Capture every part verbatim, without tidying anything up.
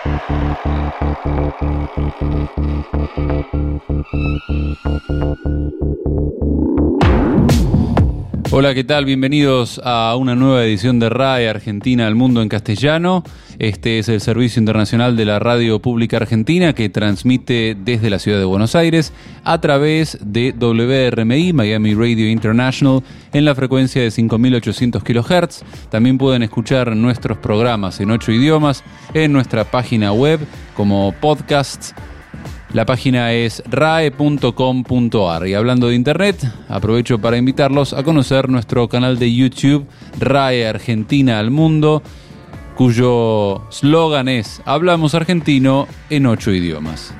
Hola, ¿qué tal? Bienvenidos a una nueva edición de R A E Argentina al Mundo en Castellano. Este es el Servicio Internacional de la Radio Pública Argentina que transmite desde la ciudad de Buenos Aires a través de W R M I, Miami Radio International, en la frecuencia de cinco mil ochocientos kilohertz. También pueden escuchar nuestros programas en ocho idiomas en nuestra página web como podcasts. La página es rae punto com punto ar. Y hablando de internet, aprovecho para invitarlos a conocer nuestro canal de YouTube R A E Argentina al Mundo, cuyo slogan es Hablamos argentino en ocho idiomas.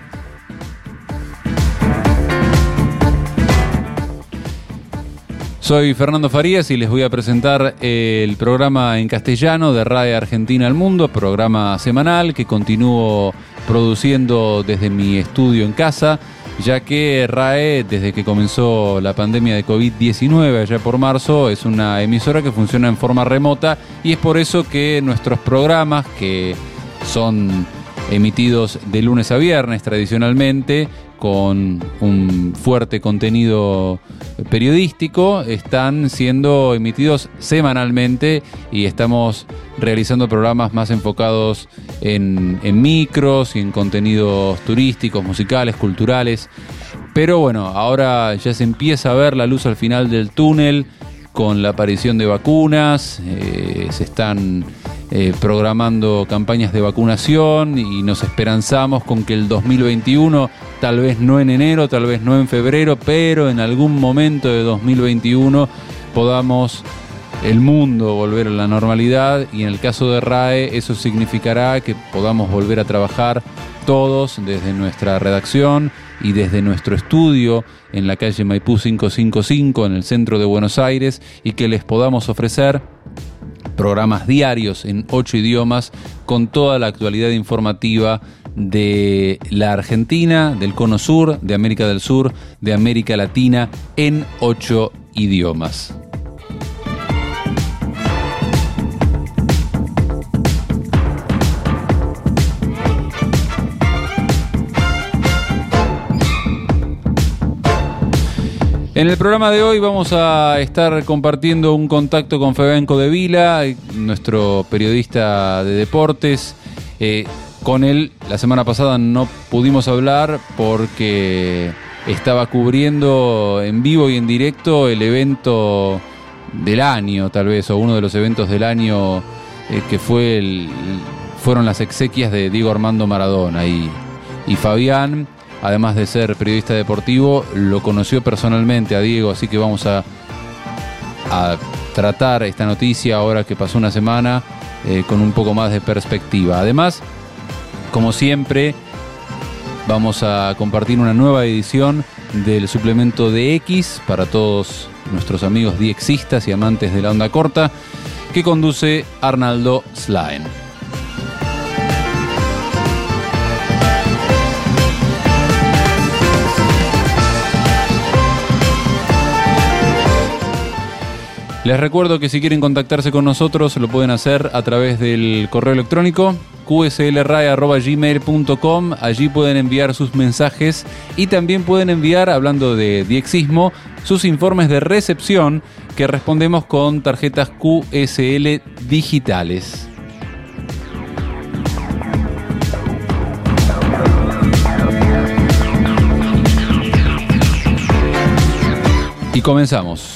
Soy Fernando Farías y les voy a presentar el programa en castellano de R A E Argentina al Mundo, programa semanal que continúo produciendo desde mi estudio en casa, ya que R A E, desde que comenzó la pandemia de covid diecinueve allá por marzo, es una emisora que funciona en forma remota, y es por eso que nuestros programas, que son emitidos de lunes a viernes tradicionalmente, con un fuerte contenido periodístico, están siendo emitidos semanalmente y estamos realizando programas más enfocados en, en micros y en contenidos turísticos, musicales, culturales. Pero bueno, ahora ya se empieza a ver la luz al final del túnel con la aparición de vacunas, eh, se están eh, programando campañas de vacunación y nos esperanzamos con que el dos mil veintiuno, tal vez no en enero, tal vez no en febrero, pero en algún momento de dos mil veintiuno podamos el mundo volver a la normalidad, y en el caso de R A E eso significará que podamos volver a trabajar todos desde nuestra redacción y desde nuestro estudio en la calle Maipú quinientos cincuenta y cinco en el centro de Buenos Aires, y que les podamos ofrecer programas diarios en ocho idiomas con toda la actualidad informativa de la Argentina, del Cono Sur, de América del Sur, de América Latina, en ocho idiomas. En el programa de hoy vamos a estar compartiendo un contacto con Fabián Codevila, nuestro periodista de deportes. Eh, con él la semana pasada no pudimos hablar porque estaba cubriendo en vivo y en directo el evento del año, tal vez, o uno de los eventos del año, eh, que fue el, fueron las exequias de Diego Armando Maradona. Y, y Fabián, además de ser periodista deportivo, lo conoció personalmente a Diego, así que vamos a, a tratar esta noticia ahora que pasó una semana eh, con un poco más de perspectiva. Además, como siempre, vamos a compartir una nueva edición del suplemento de X para todos nuestros amigos diexistas y amantes de la onda corta, que conduce Arnaldo Slaen. Les recuerdo que si quieren contactarse con nosotros lo pueden hacer a través del correo electrónico q s l r a e arroba gmail punto com. Allí pueden enviar sus mensajes y también pueden enviar, hablando de diexismo, sus informes de recepción que respondemos con tarjetas Q S L digitales. Y comenzamos.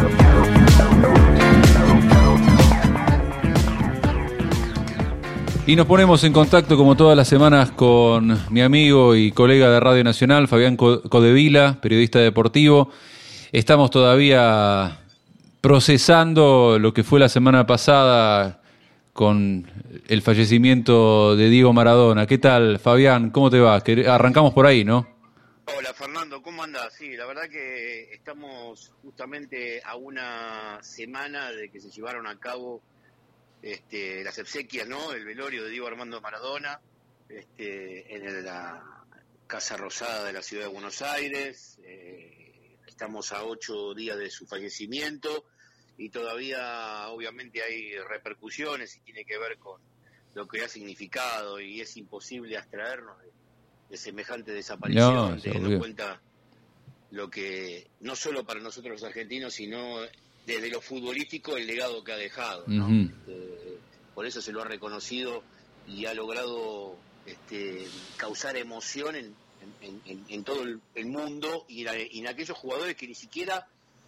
Y nos ponemos en contacto como todas las semanas con mi amigo y colega de Radio Nacional, Fabián Codevila, periodista deportivo. Estamos todavía procesando lo que fue la semana pasada con el fallecimiento de Diego Maradona. ¿Qué tal, Fabián? ¿Cómo te va? Arrancamos por ahí, ¿no? Hola, Fernando, ¿cómo andás? Sí, la verdad que estamos justamente a una semana de que se llevaron a cabo Este, las exequias, ¿no? El velorio de Diego Armando Maradona, este, en la Casa Rosada de la ciudad de Buenos Aires. Eh, estamos a ocho días de su fallecimiento y todavía, obviamente, hay repercusiones y tiene que ver con, lo que ha significado, y es imposible abstraernos de, de semejante desaparición, No, teniendo obvio. en cuenta lo que, no solo para nosotros los argentinos, sino desde lo futbolístico, el legado que ha dejado, ¿no? Uh-huh. Este, por eso se lo ha reconocido y ha logrado este, causar emoción en, en, en, en todo el, el mundo, y en, y en aquellos jugadores que ni siquiera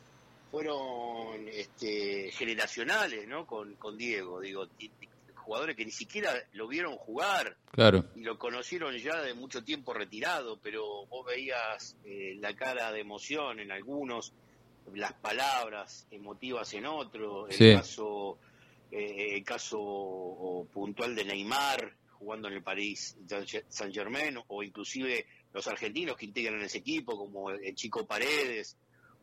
fueron este, generacionales, ¿no? Con, con Diego, digo, jugadores que ni siquiera lo vieron jugar, claro, y lo conocieron ya de mucho tiempo retirado, pero vos veías eh, la cara de emoción en algunos, las palabras emotivas en otros, el sí. caso eh, el caso puntual de Neymar jugando en el París Saint-Germain, o inclusive los argentinos que integran ese equipo, como el Chico Paredes,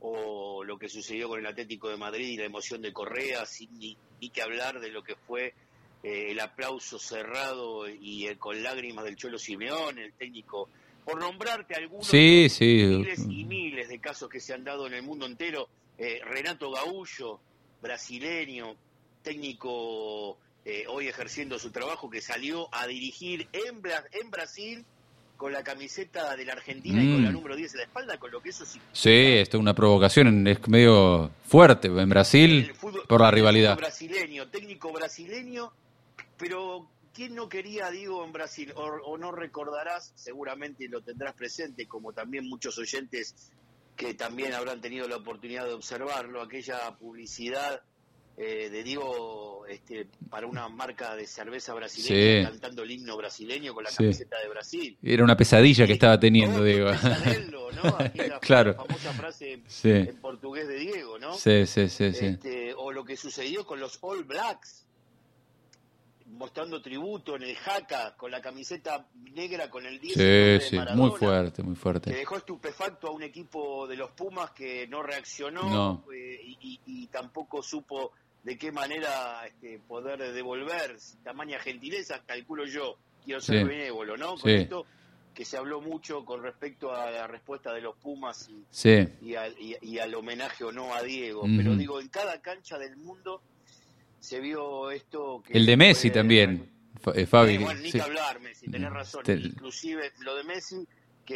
o lo que sucedió con el Atlético de Madrid y la emoción de Correa, sin ni, ni que hablar de lo que fue eh, el aplauso cerrado y eh, con lágrimas del Cholo Simeone, el técnico, por nombrarte algunos sí, sí. miles y miles de casos que se han dado en el mundo entero. eh, Renato Gaúcho, brasileño, técnico eh, hoy ejerciendo su trabajo, que salió a dirigir en, Bra- en Brasil con la camiseta de la Argentina mm. y con la número diez en la espalda, con lo que eso significa. Sí, esto es una provocación, es medio fuerte en Brasil fútbol, por la rivalidad. Brasileño, técnico brasileño, pero ¿quién no quería a Diego en Brasil? O, o no recordarás, seguramente lo tendrás presente, como también muchos oyentes que también habrán tenido la oportunidad de observarlo, aquella publicidad Eh, de Diego este, para una marca de cerveza brasileña, sí, cantando el himno brasileño con la sí. camiseta de Brasil. Era una pesadilla y, que estaba teniendo, Diego. Pesadelo, ¿no? Aquella claro. famosa frase sí. en portugués de Diego, ¿no? Sí, sí, sí, este, sí. O lo que sucedió con los All Blacks, mostrando tributo en el Jaca, con la camiseta negra con el diez sí, de sí, Maradona, muy fuerte, muy fuerte. Que dejó estupefacto a un equipo de los Pumas que no reaccionó no. Eh, y, y, y tampoco supo de qué manera este, poder devolver tamaña gentileza, calculo yo, quiero ser sí. benévolo, ¿no? Con sí. esto que se habló mucho con respecto a la respuesta de los Pumas y, sí. y, al, y, y al homenaje o no a Diego, mm-hmm. pero digo, en cada cancha del mundo se vio esto que... El de Messi fue, también, eh, Fabi. Eh, bueno, ni sí. que hablar, Messi, tenés razón, Te... inclusive lo de Messi,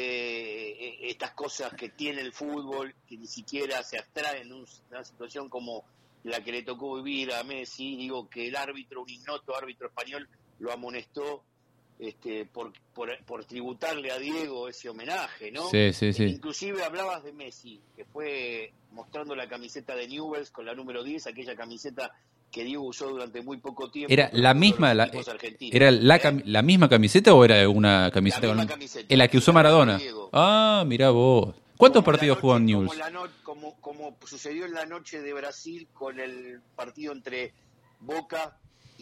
que eh, estas cosas que tiene el fútbol, que ni siquiera se abstraen en un, una situación como la que le tocó vivir a Messi, digo que el árbitro, un ignoto árbitro español, lo amonestó este, por, por, por tributarle a Diego ese homenaje, ¿no? Sí, sí, sí. Inclusive hablabas de Messi, que fue mostrando la camiseta de Newell's con la número diez, aquella camiseta que Diego usó durante muy poco tiempo. ¿Era la misma la, era la, ¿eh? la misma camiseta o era una camiseta? La misma con, camiseta. ¿En la que usó Maradona? Ah, mirá vos. ¿Cuántos como partidos noche, jugó en Newell's? Como, no, como, como sucedió en la noche de Brasil con el partido entre Boca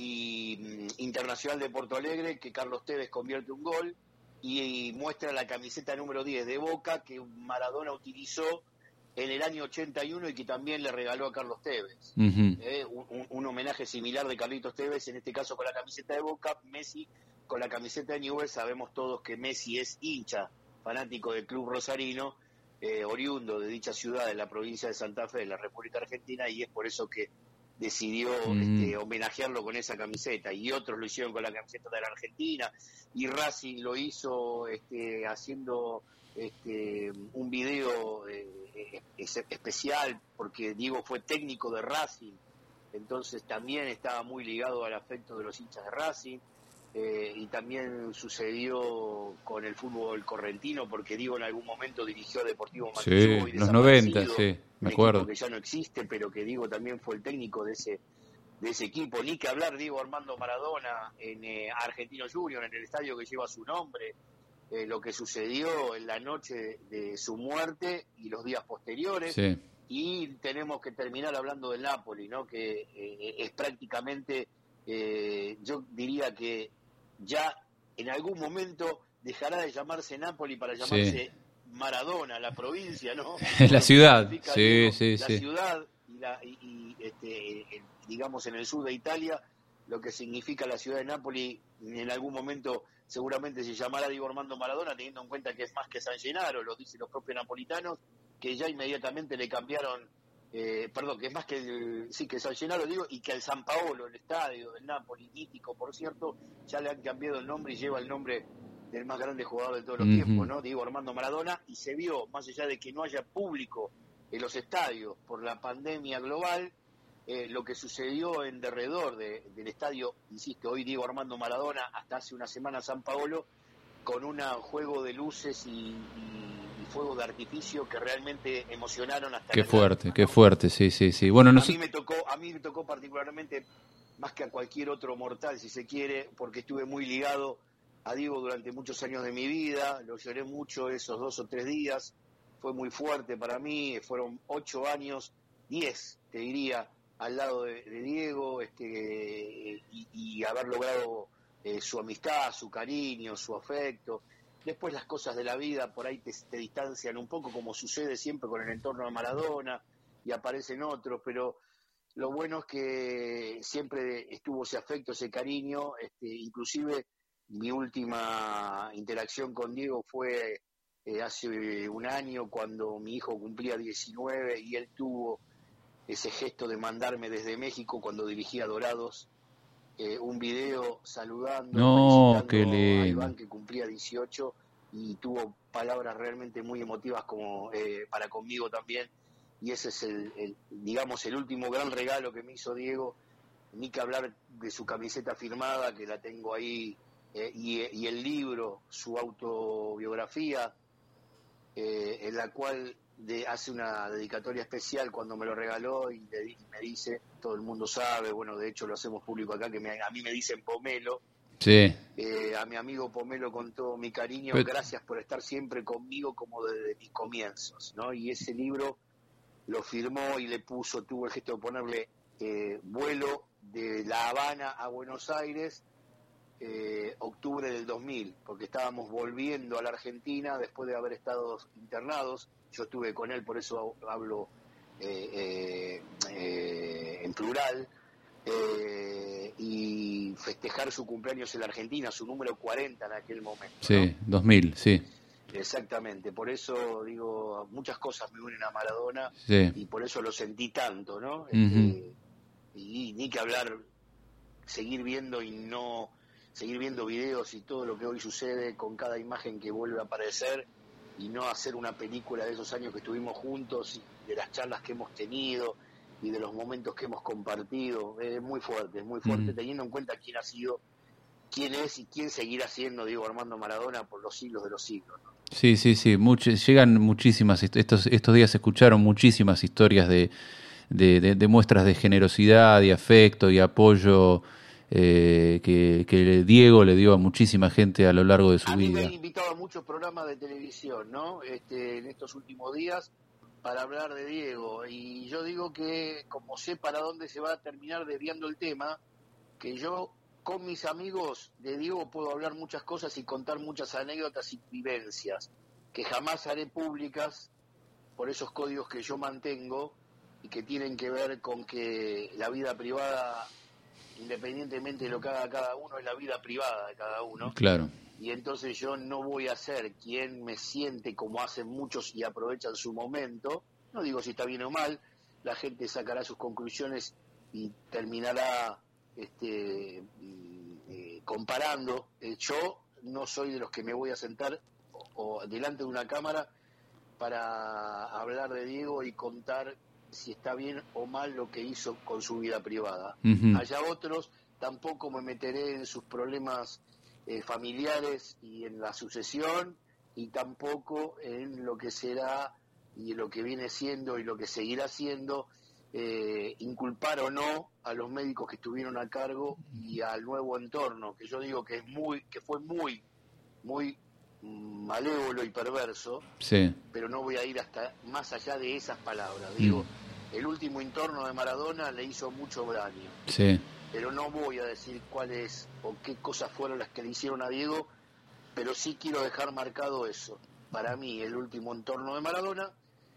y um, Internacional de Porto Alegre, que Carlos Tevez convierte un gol y, y muestra la camiseta número diez de Boca que Maradona utilizó en el año ochenta y uno y que también le regaló a Carlos Tevez. Uh-huh. Eh, un, un homenaje similar de Carlitos Tevez, en este caso con la camiseta de Boca, Messi con la camiseta de Newell's. Sabemos todos que Messi es hincha, fanático del club rosarino, eh, oriundo de dicha ciudad de la provincia de Santa Fe, de la República Argentina, y es por eso que decidió uh-huh. este, homenajearlo con esa camiseta, y otros lo hicieron con la camiseta de la Argentina, y Racing lo hizo este, haciendo este, un video eh, especial, porque Diego fue técnico de Racing, entonces también estaba muy ligado al afecto de los hinchas de Racing. Eh, y también sucedió con el fútbol correntino, porque Diego en algún momento dirigió a Deportivo Maldonado, sí, en los noventa, sí, me acuerdo, que ya no existe, pero que Diego también fue el técnico de ese de ese equipo. Ni que hablar Diego Armando Maradona en eh, Argentinos Juniors, en el estadio que lleva su nombre, eh, lo que sucedió en la noche de su muerte y los días posteriores. Sí. Y tenemos que terminar hablando del Napoli, ¿no? Que eh, es prácticamente, eh, yo diría que ya en algún momento dejará de llamarse Napoli para llamarse sí. Maradona, la provincia, ¿no? La ciudad, sí, digo, sí, la sí. ciudad y, la, y, y este, eh, digamos en el sur de Italia, lo que significa la ciudad de Nápoli, en algún momento seguramente se llamará Diego Armando Maradona, teniendo en cuenta que es más que San Gennaro, lo dicen los propios napolitanos, que ya inmediatamente le cambiaron eh, perdón, que es más que el, sí, que el San Gennaro, digo, y que el San Paolo, el estadio del Napoli, mítico, por cierto, ya le han cambiado el nombre y lleva el nombre del más grande jugador de todos los uh-huh. tiempos, ¿no? Diego Armando Maradona, y se vio, más allá de que no haya público en los estadios por la pandemia global, eh, lo que sucedió en derredor de, del estadio, insisto, hoy Diego Armando Maradona, hasta hace una semana San Paolo, con un juego de luces y, y, y fuego de artificio que realmente emocionaron hasta qué la fuerte, lágrima, qué ¿no? fuerte, sí, sí, sí. Bueno, no a sé... mí me tocó, a mí me tocó particularmente más que a cualquier otro mortal, si se quiere, porque estuve muy ligado a Diego durante muchos años de mi vida, lo lloré mucho esos dos o tres días, fue muy fuerte para mí, fueron ocho años, diez, te diría, al lado de, de Diego, este, y, y haber logrado eh, su amistad, su cariño, su afecto. Después las cosas de la vida por ahí te, te distancian un poco, como sucede siempre con el entorno de Maradona, y aparecen otros, pero lo bueno es que siempre estuvo ese afecto, ese cariño, este, inclusive mi última interacción con Diego fue eh, hace un año, cuando mi hijo cumplía diecinueve y él tuvo ese gesto de mandarme desde México, cuando dirigía Dorados, eh, un video saludando, no, felicitando qué a lindo. Iván, que cumplía dieciocho, y tuvo palabras realmente muy emotivas como eh, para conmigo también, y ese es el, el, digamos, el último gran regalo que me hizo Diego, ni que hablar de su camiseta firmada, que la tengo ahí, eh, y, y el libro, su autobiografía, eh, en la cual de, hace una dedicatoria especial cuando me lo regaló, y, le, y me dice, todo el mundo sabe, bueno, de hecho lo hacemos público acá, que me, a mí me dicen Pomelo, sí. eh, a mi amigo Pomelo, con todo mi cariño, Pero... gracias por estar siempre conmigo como desde mis comienzos, ¿no? Y ese libro lo firmó y le puso, tuvo el gesto de ponerle eh, vuelo de La Habana a Buenos Aires, eh, octubre del dos mil, porque estábamos volviendo a la Argentina después de haber estado internados. Yo estuve con él, por eso hablo eh, eh, eh, en plural, eh, y festejar su cumpleaños en la Argentina, su número cuarenta en aquel momento, sí, ¿no? dos mil, sí. Exactamente, por eso digo, muchas cosas me unen a Maradona, sí. Y por eso lo sentí tanto, ¿no? Uh-huh. Este, y ni que hablar, seguir viendo y no, seguir viendo videos y todo lo que hoy sucede con cada imagen que vuelve a aparecer, y no hacer una película de esos años que estuvimos juntos, y de las charlas que hemos tenido y de los momentos que hemos compartido. Es muy fuerte, es muy fuerte, uh-huh. teniendo en cuenta quién ha sido, quién es y quién seguirá siendo Diego Armando Maradona por los siglos de los siglos, ¿no? Sí, sí, sí, Much- llegan muchísimas, estos, estos días se escucharon muchísimas historias de, de, de, de muestras de generosidad y afecto y apoyo eh, que, que Diego le dio a muchísima gente a lo largo de su a mí vida. Me han invitado a muchos programas de televisión, ¿no? Este, en estos últimos días, para hablar de Diego, y yo digo que, como sé para dónde se va a terminar desviando el tema, que yo con mis amigos de Diego puedo hablar muchas cosas y contar muchas anécdotas y vivencias que jamás haré públicas por esos códigos que yo mantengo y que tienen que ver con que la vida privada, independientemente de lo que haga cada uno, es la vida privada de cada uno. Claro. Y entonces yo no voy a ser quien me siente como hacen muchos y aprovechan su momento. No digo si está bien o mal, la gente sacará sus conclusiones y terminará este eh, comparando. Eh, yo no soy de los que me voy a sentar o, o delante de una cámara para hablar de Diego y contar si está bien o mal lo que hizo con su vida privada. Uh-huh. Allá otros, tampoco me meteré en sus problemas eh, familiares y en la sucesión, y tampoco en lo que será y lo que viene siendo y lo que seguirá siendo, eh, inculpar o no a los médicos que estuvieron a cargo y al nuevo entorno, que yo digo que es muy, que fue muy, muy malévolo y perverso, sí. Pero no voy a ir hasta más allá de esas palabras. Digo, mm. el último entorno de Maradona le hizo mucho daño, sí. Pero no voy a decir cuáles o qué cosas fueron las que le hicieron a Diego, pero sí quiero dejar marcado eso. Para mí, el último entorno de Maradona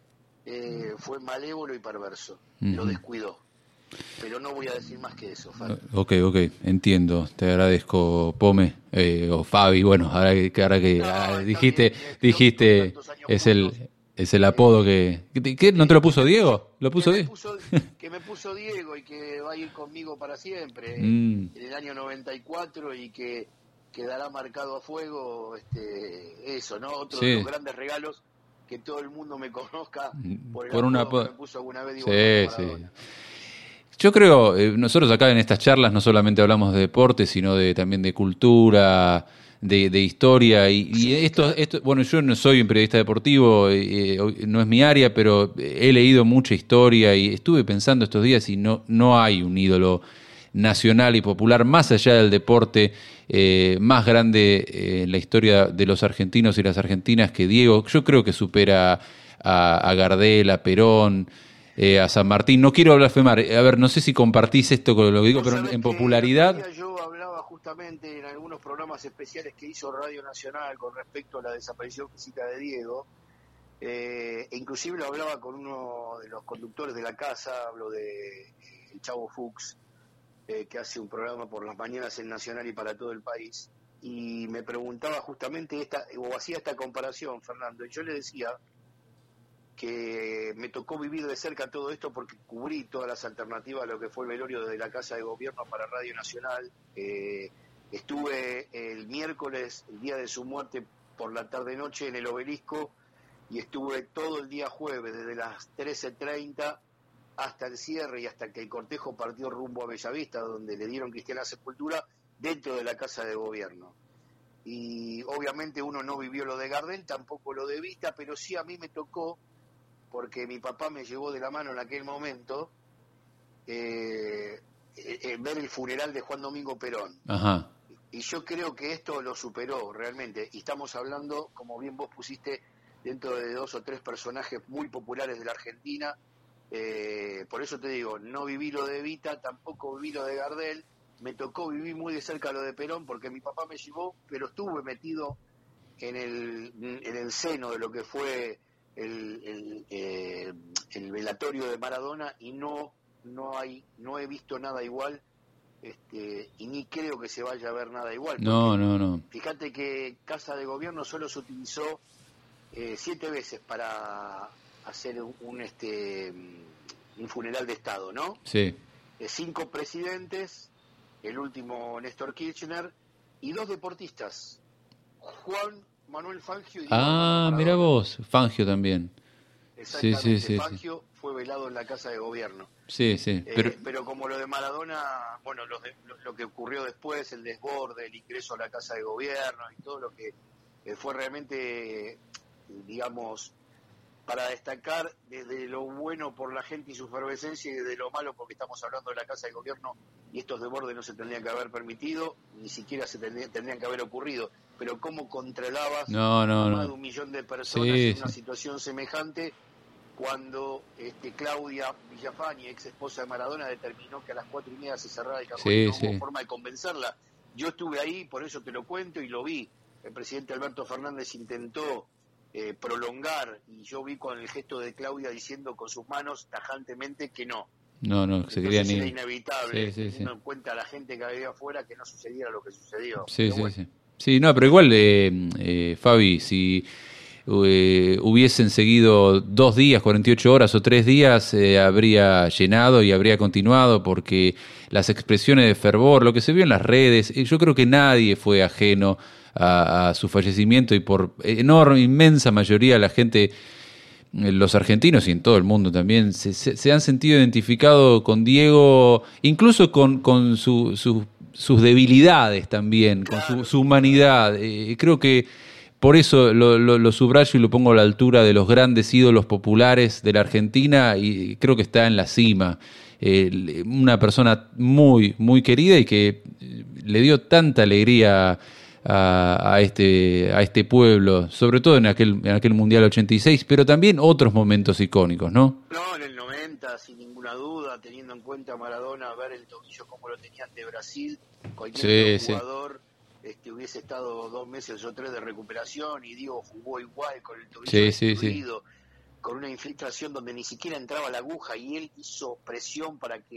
eh, fue malévolo y perverso, uh-huh. Lo descuidó. Pero no voy a decir más que eso, Fabi. Ok, ok, entiendo. Te agradezco, Pome, eh, o Fabi. Bueno, ahora que, ahora que no, ah, dijiste, bien, dijiste es el, Es el apodo que... ¿Qué, qué, ¿No te lo puso Diego? ¿Lo puso que, me Diego? puso, que me puso Diego y que va a ir conmigo para siempre Mm. en el año noventa y cuatro y que quedará marcado a fuego este, eso, ¿no? Otro Sí. de los grandes regalos, que todo el mundo me conozca por el Por un apodo apodo. que me puso alguna vez Diego Sí, Armando Maradona. sí. Yo creo, eh, nosotros acá en estas charlas no solamente hablamos de deporte, sino de también de cultura, de, de historia. Y, y Sí, esto, claro. esto, bueno, yo no soy un periodista deportivo, eh, eh, no es mi área, pero he leído mucha historia y estuve pensando estos días y no, no hay un ídolo nacional y popular, más allá del deporte, eh, más grande eh, en la historia de los argentinos y las argentinas que Diego. Yo creo que supera a, a Gardel, a Perón, eh, a San Martín. No quiero blasfemar, a ver, no sé si compartís esto con lo que digo, Vos pero sabés en que popularidad... el otro día yo hablaba justamente en algunos programas especiales que hizo Radio Nacional con respecto a la desaparición física de Diego, eh, e inclusive lo hablaba con uno de los conductores de la casa, hablo de eh, el Chavo Fuchs, eh, que hace un programa por las mañanas en Nacional y para todo el país, y me preguntaba justamente esta, o hacía esta comparación, Fernando, y yo le decía que me tocó vivir de cerca todo esto porque cubrí todas las alternativas a lo que fue el velorio desde la Casa de Gobierno para Radio Nacional. Eh, estuve el miércoles, el día de su muerte, por la tarde-noche en el Obelisco, y estuve todo el día jueves, desde las trece treinta hasta el cierre y hasta que el cortejo partió rumbo a Bellavista, donde le dieron cristiana sepultura, dentro de la Casa de Gobierno. Y obviamente uno no vivió lo de Gardel, tampoco lo de Vista, pero sí a mí me tocó, porque mi papá me llevó de la mano en aquel momento, eh, eh, ver el funeral de Juan Domingo Perón. Ajá. Y yo creo que esto lo superó realmente. Y estamos hablando, como bien vos pusiste, dentro de dos o tres personajes muy populares de la Argentina. Eh, por eso te digo, no viví lo de Evita, tampoco viví lo de Gardel. Me tocó vivir muy de cerca lo de Perón, porque mi papá me llevó, pero estuve metido en el, en el seno de lo que fue el, el, eh, el velatorio de Maradona, y no no hay no he visto nada igual, este, y ni creo que se vaya a ver nada igual. No, no, no. Fíjate que Casa de Gobierno solo se utilizó eh, siete veces para hacer un, un este un funeral de Estado, ¿no? Sí. Eh, cinco presidentes, el último Néstor Kirchner, y dos deportistas, Juan Manuel Fangio y Diego Ah, mira vos, Fangio también. Exactamente, Sí, sí, sí, Fangio sí. Fue velado en la Casa de Gobierno. Sí, sí. Pero, eh, pero como lo de Maradona, bueno, lo, de, lo, lo que ocurrió después, el desborde, el ingreso a la Casa de Gobierno y todo lo que eh, fue realmente, eh, digamos, para destacar desde lo bueno por la gente y su efervescencia, y desde lo malo porque estamos hablando de la Casa de Gobierno, y estos desbordes no se tendrían que haber permitido, ni siquiera se tendrían, tendrían que haber ocurrido. Pero cómo controlabas no, no, a no. más de un millón de personas Sí, en una sí. situación semejante, cuando este, Claudia Villafañe, ex esposa de Maradona, determinó que a las cuatro y media se cerrara el cajón, Sí, y no sí. hubo forma de convencerla. Yo estuve ahí, por eso te lo cuento, y lo vi. El presidente Alberto Fernández intentó eh, prolongar, y yo vi con el gesto de Claudia diciendo con sus manos tajantemente que no. No, no, se querían Entonces era ir. inevitable, Sí, sí, sí. teniendo en cuenta a la gente que había afuera, que no sucediera lo que sucedió. Sí, Pero sí, bueno. sí. Sí, no, pero igual, eh, eh, Fabi, si eh, hubiesen seguido dos días, cuarenta y ocho horas o tres días, eh, habría llenado y habría continuado, porque las expresiones de fervor, lo que se vio en las redes, eh, yo creo que nadie fue ajeno a, a su fallecimiento, y por enorme, inmensa mayoría de la gente, los argentinos y en todo el mundo también, se, se, se han sentido identificados con Diego, incluso con, con su, su, sus debilidades también, con su, su humanidad. Eh, creo que por eso lo, lo, lo subrayo y lo pongo a la altura de los grandes ídolos populares de la Argentina, y creo que está en la cima. Eh, una persona muy, muy querida, y que le dio tanta alegría A, a este a este pueblo, sobre todo en aquel en aquel Mundial ochenta y seis, pero también otros momentos icónicos, ¿no? No, en el noventa, sin ninguna duda, teniendo en cuenta a Maradona, ver el tobillo como lo tenía ante Brasil, cualquier Sí, jugador sí. este, hubiese estado dos meses o tres de recuperación, y Diego jugó igual con el tobillo sí, sí, destruido, sí. con una infiltración donde ni siquiera entraba la aguja, y él hizo presión para que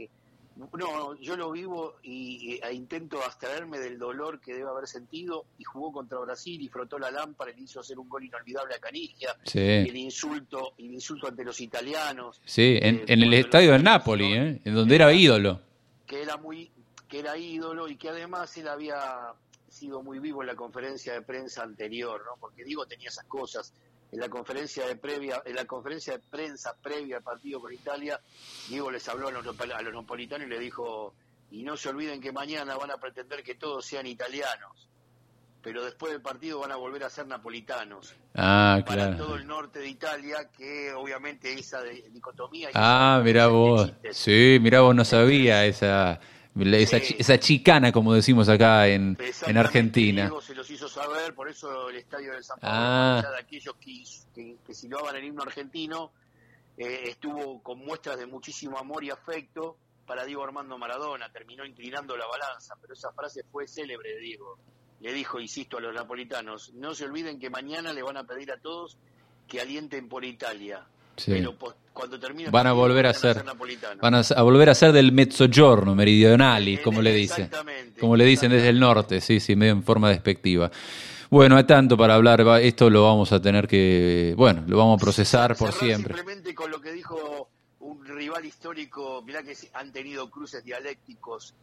No, yo lo vivo y, y e intento abstraerme del dolor que debe haber sentido, y jugó contra Brasil y frotó la lámpara y le hizo hacer un gol inolvidable a Canigia, Sí. y el insulto, el insulto ante los italianos. Sí, en, eh, en el cuando estadio los del Napoli, italianos, ¿eh? En donde era ídolo. que era muy, que era ídolo, y que además él había sido muy vivo en la conferencia de prensa anterior, ¿no? Porque Diego tenía esas cosas. En la conferencia de previa, en la conferencia de prensa previa al partido con Italia, Diego les habló a los, a los napolitanos y le dijo: y no se olviden que mañana van a pretender que todos sean italianos, pero después del partido van a volver a ser napolitanos. Ah, Para claro. todo el norte de Italia, que obviamente esa de, dicotomía... Ah, mirá vos. Sí, mirá vos, no sabía esa... Esa, Sí. esa chicana, como decimos acá en, en Argentina. Diego se los hizo saber, por eso el estadio del San Pablo, Ah. más allá de aquellos que, que, que silbaban el himno argentino, eh, estuvo con muestras de muchísimo amor y afecto para Diego Armando Maradona. Terminó inclinando la balanza, pero esa frase fue célebre de Diego. Le dijo, insisto, a los napolitanos: no se olviden que mañana le van a pedir a todos que alienten por Italia. Sí. Pero cuando termine van a volver a ser ser van a, a volver a ser del mezzogiorno, meridionali, eh, como eh, le dicen, exactamente, como le dicen desde el norte, sí, sí, medio en forma despectiva. Bueno, hay tanto para hablar, va, esto lo vamos a tener que, bueno, lo vamos a procesar por siempre. Simplemente con lo que dijo un rival histórico, mirá que han tenido cruces dialécticos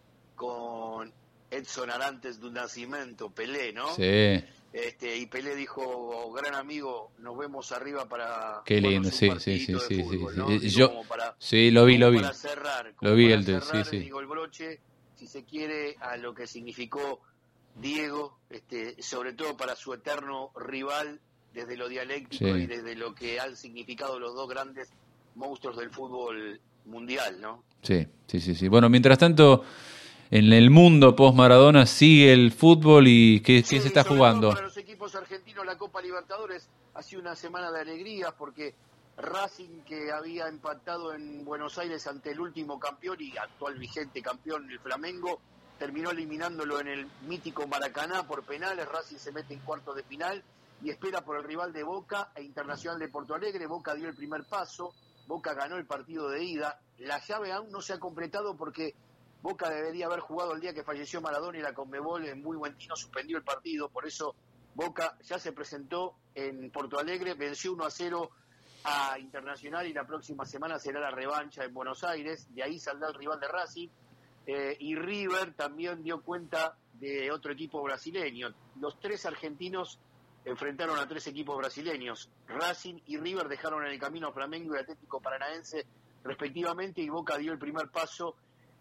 con Edson Arantes do Nascimento, Pelé, ¿no? Sí. Este, y Pelé dijo: gran amigo, nos vemos arriba para... Qué lindo, sí, sí, sí, sí, fútbol, sí, ¿no? sí. Digo, Yo, para, sí, lo vi, lo vi. Para cerrar, lo vi para el de, cerrar, sí, sí. digo, el broche, si se quiere, a lo que significó Diego, este, sobre todo para su eterno rival, desde lo dialéctico Sí. y desde lo que han significado los dos grandes monstruos del fútbol mundial, ¿no? Sí, sí, sí, sí. Bueno, mientras tanto, en el mundo post-Maradona sigue el fútbol y ¿qué, Sí, qué se está sobre jugando? todo para los equipos argentinos, la Copa Libertadores ha sido una semana de alegrías, porque Racing, que había empatado en Buenos Aires ante el último campeón y actual vigente campeón, el Flamengo, terminó eliminándolo en el mítico Maracaná por penales. Racing se mete en cuartos de final y espera por el rival de Boca e Internacional de Porto Alegre. Boca dio el primer paso, Boca ganó el partido de ida. La llave aún no se ha completado porque Boca debería haber jugado el día que falleció Maradona y la Conmebol en muy buen tino suspendió el partido. Por eso Boca ya se presentó en Porto Alegre, venció uno a cero a Internacional y la próxima semana será la revancha en Buenos Aires. De ahí saldrá el rival de Racing. Eh, y River también dio cuenta de otro equipo brasileño. Los tres argentinos enfrentaron a tres equipos brasileños. Racing y River dejaron en el camino a Flamengo y Atlético Paranaense respectivamente, y Boca dio el primer paso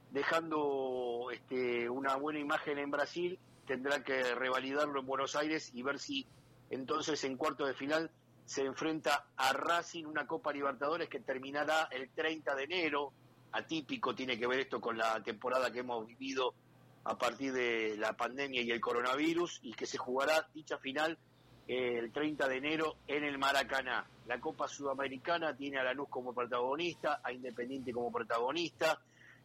dejando este, una buena imagen en Brasil. Tendrá que revalidarlo en Buenos Aires y ver si entonces en cuarto de final se enfrenta a Racing, una Copa Libertadores que terminará el treinta de enero. Atípico tiene que ver esto con la temporada que hemos vivido a partir de la pandemia y el coronavirus, y que se jugará dicha final eh, el treinta de enero en el Maracaná. La Copa Sudamericana tiene a Lanús como protagonista, a Independiente como protagonista.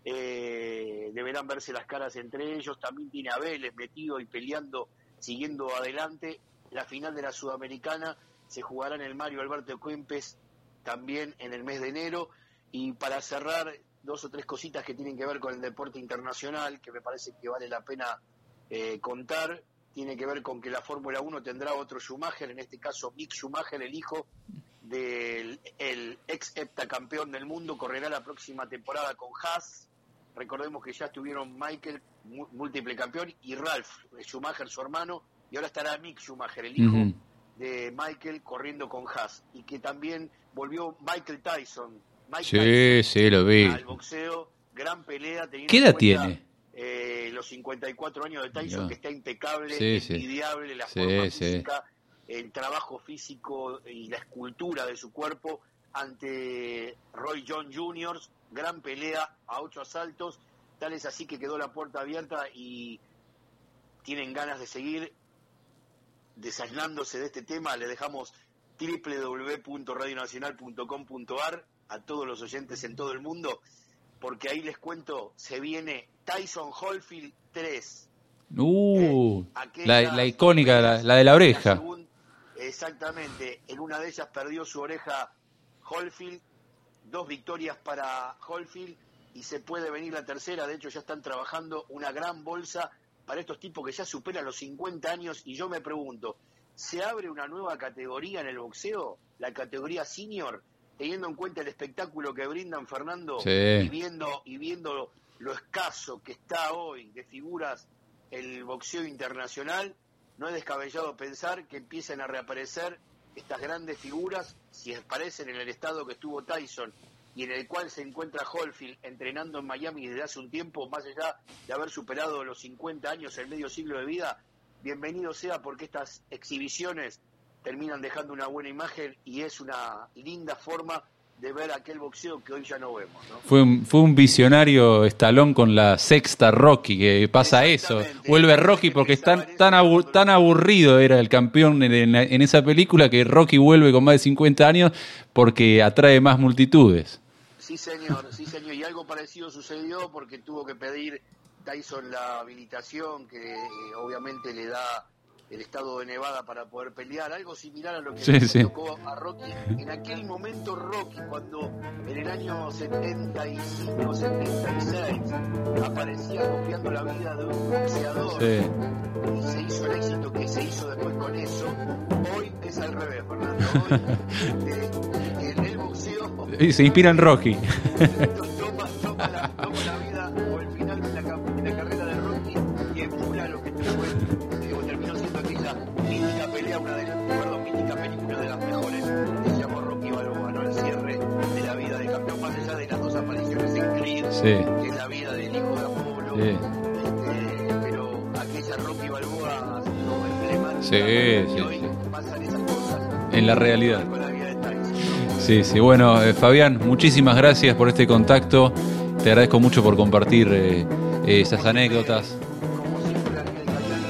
Eh, deberán verse las caras entre ellos. También tiene a Vélez metido y peleando, siguiendo adelante. La final de la Sudamericana se jugará en el Mario Alberto Kempes también en el mes de enero. Y para cerrar, dos o tres cositas que tienen que ver con el deporte internacional, que me parece que vale la pena eh, contar. Tiene que ver con que la Fórmula uno tendrá otro Schumacher, en este caso Mick Schumacher, el hijo del el ex heptacampeón del mundo, correrá la próxima temporada con Haas. Recordemos que ya estuvieron Michael, múltiple campeón, y Ralf Schumacher, su hermano, y ahora estará Mick Schumacher, el hijo uh-huh. de Michael, corriendo con Haas. Y que también volvió Michael Tyson. Mike sí, Tyson, sí, lo vi. Al boxeo, gran pelea. ¿Qué edad tiene? Eh, los cincuenta y cuatro años de Tyson, no. que está impecable, sí, envidiable, sí. la sí, forma sí. física, el trabajo físico y la escultura de su cuerpo ante Roy Jones junior Gran pelea a ocho asaltos, tal es así que quedó la puerta abierta y tienen ganas de seguir desasnándose de este tema. Le dejamos doble u doble u doble u punto radio nacional punto com punto a r a todos los oyentes en todo el mundo, porque ahí les cuento, se viene Tyson Holyfield tres. Uh, eh, la, la icónica, la, la de la oreja. La segunda, exactamente, en una de ellas perdió su oreja Holyfield, dos victorias para Holyfield, y se puede venir la tercera. De hecho, ya están trabajando una gran bolsa para estos tipos que ya superan los cincuenta años, y yo me pregunto, ¿se abre una nueva categoría en el boxeo? La categoría senior, teniendo en cuenta el espectáculo que brindan, Fernando, sí. y viendo, y viendo lo escaso que está hoy de figuras el boxeo internacional. No es descabellado pensar que empiecen a reaparecer estas grandes figuras, si aparecen en el estado que estuvo Tyson y en el cual se encuentra Holyfield entrenando en Miami desde hace un tiempo, más allá de haber superado los cincuenta años, el medio siglo de vida. Bienvenido sea, porque estas exhibiciones terminan dejando una buena imagen y es una linda forma de ver aquel boxeo que hoy ya no vemos, ¿no? Fue un, fue un visionario Stallone con la sexta Rocky, que pasa eso. Vuelve Rocky porque es tan, tan, abur, tan aburrido era el campeón en, en, en esa película, que Rocky vuelve con más de cincuenta años porque atrae más multitudes. Sí, señor, sí, señor. Y algo parecido sucedió porque tuvo que pedir Tyson la habilitación que eh, obviamente le da el estado de Nevada para poder pelear, algo similar a lo que sí, le sí. tocó a Rocky. En aquel momento Rocky, cuando en el año setenta y cinco, setenta y seis aparecía copiando la vida de un boxeador, sí. y se hizo el éxito que se hizo después con eso, hoy es al revés, Fernando. Hoy eh, en el boxeo y se inspira en Rocky. toma, toma, la, toma la vida o el final de la, de la carrera de Rocky y emula lo que fue, digo, terminó siendo aquella mítica pelea, una de las, perdón, mítica película, de las mejores, que se llamó Rocky Balboa, ¿no? El cierre de la vida del campeón, más allá de las dos apariciones en Creed, sí. que es la vida del hijo de Apolo, sí. este, pero aquella Rocky Balboa ha sido emblemática, sí, y sí, hoy sí. pasan esas cosas En la realidad. con la vida de Tyson. Sí, sí. Bueno, eh, Fabián, muchísimas gracias por este contacto. Te agradezco mucho por compartir eh, eh, esas anécdotas. Como siempre, Ariel Cayani,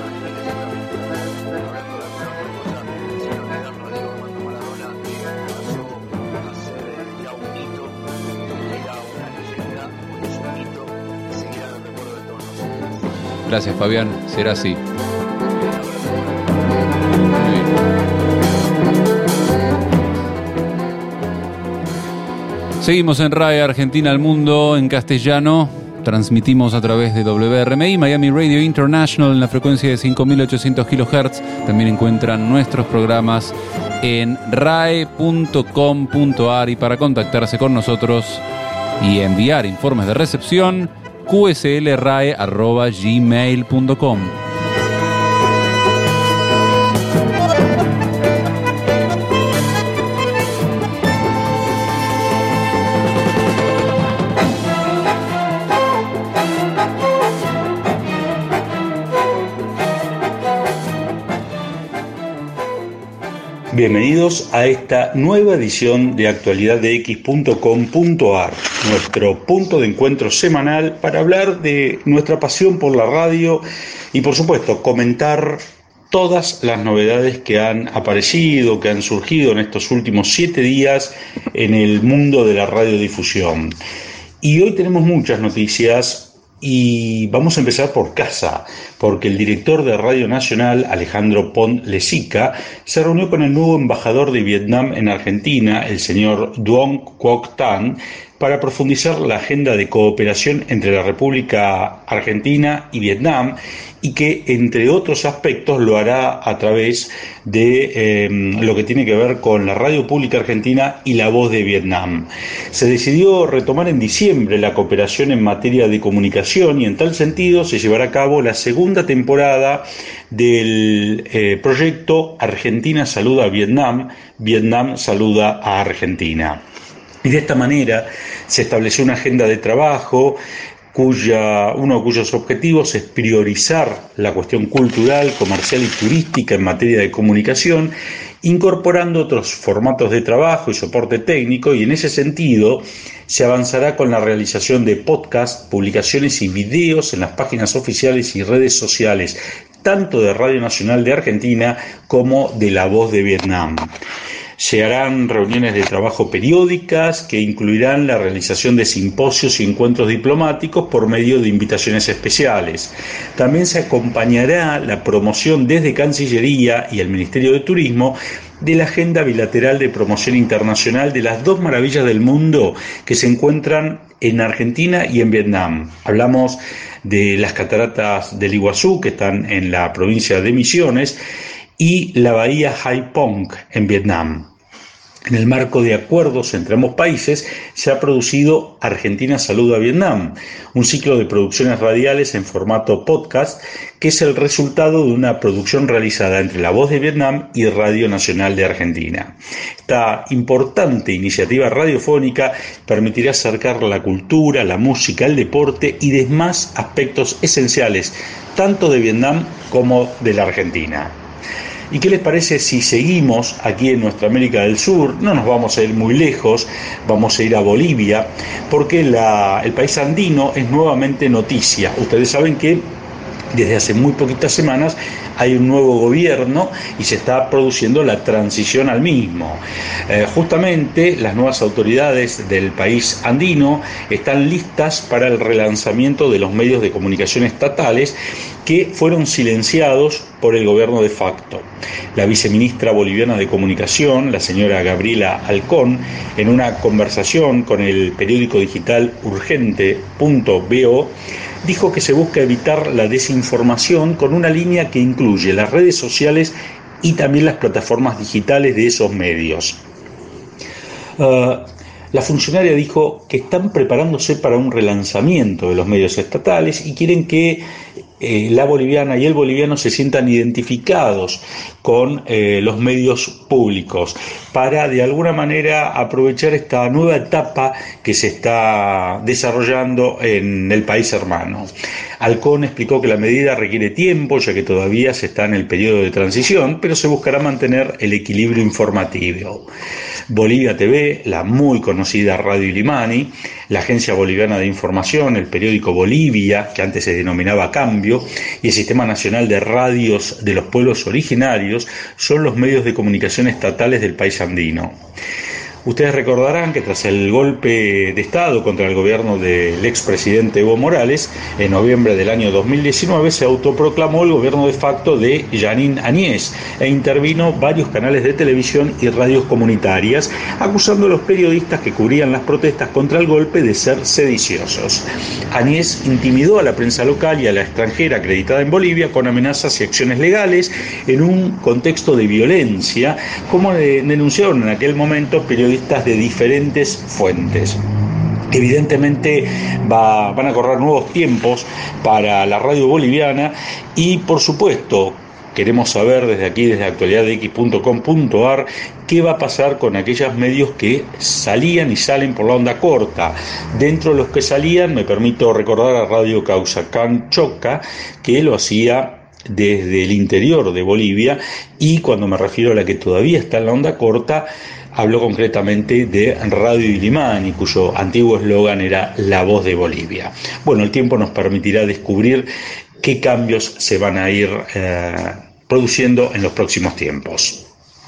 hablando de alguna otra cosa, sin olvidarnos de Diego Armando Maradona, que pasó a ser ya un mito, era una leyenda, hoy es un mito, y seguirá en el recuerdo de todos nosotros. Gracias, Fabián. Será así. Seguimos en RAE Argentina al Mundo en castellano. Transmitimos a través de W R M I, Miami Radio International, en la frecuencia de cinco mil ochocientos kilohertz. También encuentran nuestros programas en rae punto com punto ar, y para contactarse con nosotros y enviar informes de recepción, q s l rae arroba gmail punto com. Bienvenidos a esta nueva edición de actualidad de x punto com punto ar, nuestro punto de encuentro semanal para hablar de nuestra pasión por la radio y, por supuesto, comentar todas las novedades que han aparecido, que han surgido en estos últimos siete días en el mundo de la radiodifusión. Y hoy tenemos muchas noticias. Y vamos a empezar por casa, porque el director de Radio Nacional, Alejandro Pont Lezica, se reunió con el nuevo embajador de Vietnam en Argentina, el señor Duong Quoc Tan, para profundizar la agenda de cooperación entre la República Argentina y Vietnam, y que, entre otros aspectos, lo hará a través de eh, lo que tiene que ver con la Radio Pública Argentina y La Voz de Vietnam. Se decidió retomar en diciembre la cooperación en materia de comunicación, y en tal sentido se llevará a cabo la segunda temporada del eh, proyecto Argentina Saluda a Vietnam, Vietnam Saluda a Argentina. Y de esta manera se estableció una agenda de trabajo cuya, uno de cuyos objetivos es priorizar la cuestión cultural, comercial y turística en materia de comunicación, incorporando otros formatos de trabajo y soporte técnico, y en ese sentido se avanzará con la realización de podcasts, publicaciones y videos en las páginas oficiales y redes sociales, tanto de Radio Nacional de Argentina como de La Voz de Vietnam. Se harán reuniones de trabajo periódicas que incluirán la realización de simposios y encuentros diplomáticos por medio de invitaciones especiales. También se acompañará la promoción desde Cancillería y el Ministerio de Turismo de la agenda bilateral de promoción internacional de las dos maravillas del mundo que se encuentran en Argentina y en Vietnam. Hablamos de las cataratas del Iguazú, que están en la provincia de Misiones, y la bahía Haiphong en Vietnam. En el marco de acuerdos entre ambos países se ha producido Argentina Saluda a Vietnam, un ciclo de producciones radiales en formato podcast que es el resultado de una producción realizada entre La Voz de Vietnam y Radio Nacional de Argentina. Esta importante iniciativa radiofónica permitirá acercar la cultura, la música, el deporte y demás aspectos esenciales tanto de Vietnam como de la Argentina. ¿Y qué les parece si seguimos aquí en nuestra América del Sur? No nos vamos a ir muy lejos, vamos a ir a Bolivia, porque la, el país andino es nuevamente noticia. Ustedes saben que desde hace muy poquitas semanas hay un nuevo gobierno y se está produciendo la transición al mismo. Eh, justamente las nuevas autoridades del país andino están listas para el relanzamiento de los medios de comunicación estatales que fueron silenciados por el gobierno de facto. La viceministra boliviana de Comunicación, la señora Gabriela Alcón, en una conversación con el periódico digital urgente punto bo, dijo que se busca evitar la desinformación con una línea que incluye las redes sociales y también las plataformas digitales de esos medios. Uh, la funcionaria dijo que están preparándose para un relanzamiento de los medios estatales y quieren que eh, la boliviana y el boliviano se sientan identificados con eh, los medios públicos para de alguna manera aprovechar esta nueva etapa que se está desarrollando en el país hermano. Alcón explicó que la medida requiere tiempo, ya que todavía se está en el periodo de transición, pero se buscará mantener el equilibrio informativo. Bolivia T V, la muy conocida Radio Illimani, la Agencia Boliviana de Información, el periódico Bolivia, que antes se denominaba Cambio, y el Sistema Nacional de Radios de los Pueblos Originarios son los medios de comunicación estatales del país andino. Ustedes recordarán que tras el golpe de Estado contra el gobierno del expresidente Evo Morales, en noviembre del año dos mil diecinueve se autoproclamó el gobierno de facto de Jeanine Áñez e intervino varios canales de televisión y radios comunitarias, acusando a los periodistas que cubrían las protestas contra el golpe de ser sediciosos. Áñez intimidó a la prensa local y a la extranjera acreditada en Bolivia con amenazas y acciones legales en un contexto de violencia, como denunciaron en aquel momento periodistas de diferentes fuentes. Evidentemente va, van a correr nuevos tiempos para la radio boliviana y, por supuesto, queremos saber desde aquí, desde actualidad de x punto com punto a r, qué va a pasar con aquellos medios que salían y salen por la onda corta. Dentro de los que salían, me permito recordar a Radio Causacán Choca, que lo hacía desde el interior de Bolivia, y cuando me refiero a la que todavía está en la onda corta, hablo concretamente de Radio Illimani, cuyo antiguo eslogan era La Voz de Bolivia. Bueno, el tiempo nos permitirá descubrir qué cambios se van a ir eh, produciendo en los próximos tiempos.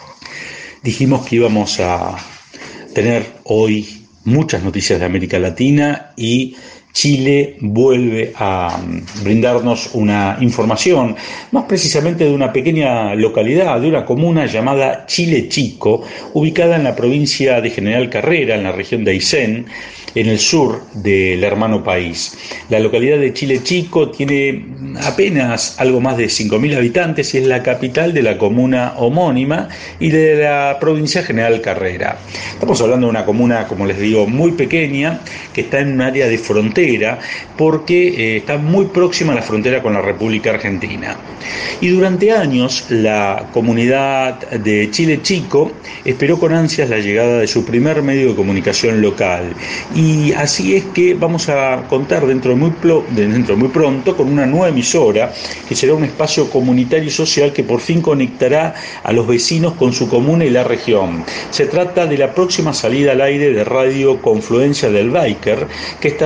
Dijimos que íbamos a tener hoy muchas noticias de América Latina y Chile vuelve a brindarnos una información, más precisamente de una pequeña localidad, de una comuna llamada Chile Chico, ubicada en la provincia de General Carrera, en la región de Aysén, en el sur del hermano país. La localidad de Chile Chico tiene apenas algo más de cinco mil habitantes y es la capital de la comuna homónima y de la provincia General Carrera. Estamos hablando de una comuna, como les digo, muy pequeña, que está en un área de frontera, porque eh, está muy próxima a la frontera con la República Argentina. Y durante años la comunidad de Chile Chico esperó con ansias la llegada de su primer medio de comunicación local. Y así es que vamos a contar dentro de muy, plo, dentro de muy pronto con una nueva emisora que será un espacio comunitario y social que por fin conectará a los vecinos con su comuna y la región. Se trata de la próxima salida al aire de Radio Confluencia del Baiker, que estará al aire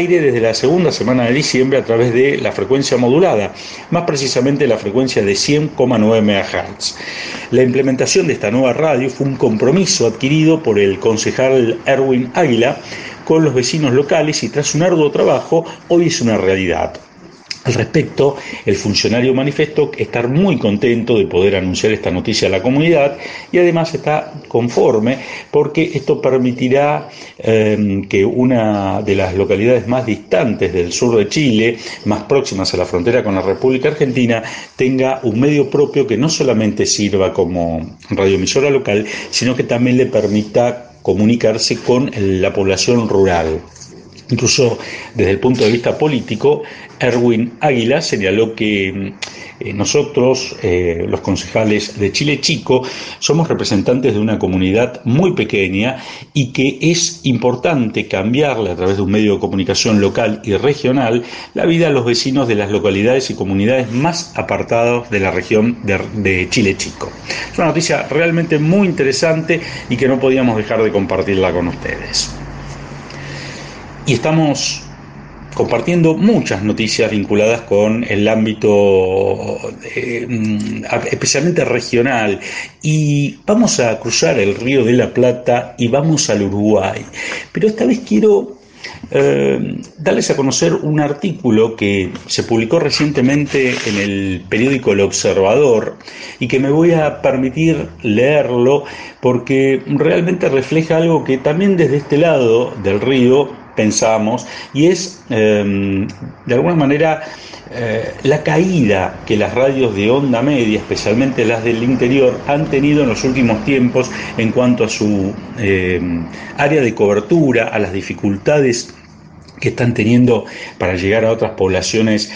aire desde la segunda semana de diciembre a través de la frecuencia modulada, más precisamente la frecuencia de cien coma nueve megahertz. La implementación de esta nueva radio fue un compromiso adquirido por el concejal Erwin Águila con los vecinos locales y tras un arduo trabajo, hoy es una realidad. Al respecto, el funcionario manifestó estar muy contento de poder anunciar esta noticia a la comunidad y además está conforme porque esto permitirá eh, que una de las localidades más distantes del sur de Chile, más próximas a la frontera con la República Argentina, tenga un medio propio que no solamente sirva como radioemisora local, sino que también le permita comunicarse con la población rural. Incluso desde el punto de vista político, Erwin Águila señaló que eh, nosotros, eh, los concejales de Chile Chico, somos representantes de una comunidad muy pequeña y que es importante cambiarle a través de un medio de comunicación local y regional la vida a los vecinos de las localidades y comunidades más apartados de la región de, de Chile Chico. Es una noticia realmente muy interesante y que no podíamos dejar de compartirla con ustedes. Y estamos compartiendo muchas noticias vinculadas con el ámbito eh, especialmente regional, y vamos a cruzar el Río de la Plata y vamos al Uruguay, pero esta vez quiero eh, darles a conocer un artículo que se publicó recientemente en el periódico El Observador y que me voy a permitir leerlo porque realmente refleja algo que también desde este lado del río pensamos, y es eh, de alguna manera eh, la caída que las radios de onda media, especialmente las del interior, han tenido en los últimos tiempos en cuanto a su eh, área de cobertura, a las dificultades que están teniendo para llegar a otras poblaciones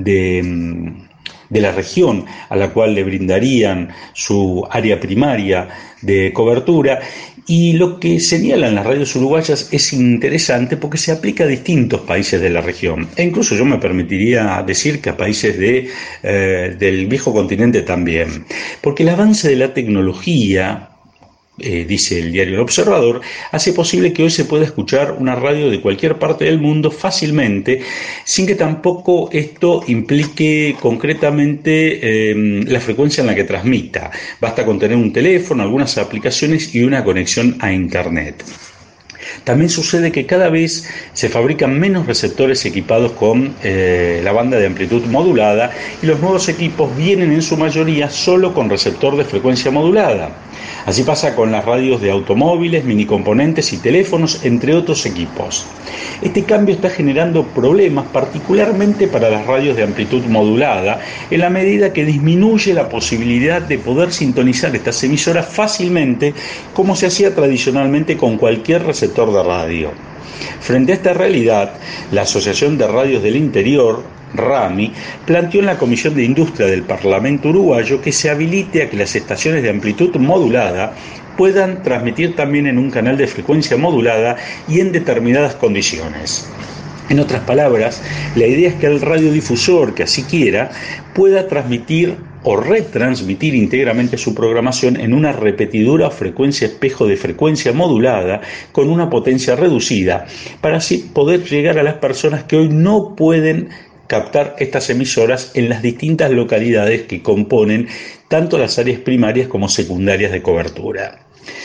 de, de la región a la cual le brindarían su área primaria de cobertura. Y lo que señalan las radios uruguayas es interesante porque se aplica a distintos países de la región. E incluso yo me permitiría decir que a países de, eh, del viejo continente también. Porque el avance de la tecnología, Eh, dice el diario El Observador, hace posible que hoy se pueda escuchar una radio de cualquier parte del mundo fácilmente, sin que tampoco esto implique concretamente eh, la frecuencia en la que transmita. Basta con tener un teléfono, algunas aplicaciones y una conexión a Internet. También sucede que cada vez se fabrican menos receptores equipados con eh, la banda de amplitud modulada y los nuevos equipos vienen en su mayoría solo con receptor de frecuencia modulada. Así pasa con las radios de automóviles, minicomponentes y teléfonos, entre otros equipos. Este cambio está generando problemas particularmente para las radios de amplitud modulada, en la medida que disminuye la posibilidad de poder sintonizar estas emisoras fácilmente como se hacía tradicionalmente con cualquier receptor de radio. Frente a esta realidad, la Asociación de Radios del Interior, RAMI, planteó en la Comisión de Industria del Parlamento uruguayo que se habilite a que las estaciones de amplitud modulada puedan transmitir también en un canal de frecuencia modulada y en determinadas condiciones. En otras palabras, la idea es que el radiodifusor que así quiera pueda transmitir o retransmitir íntegramente su programación en una repetidora o frecuencia espejo de frecuencia modulada con una potencia reducida, para así poder llegar a las personas que hoy no pueden captar estas emisoras en las distintas localidades que componen tanto las áreas primarias como secundarias de cobertura.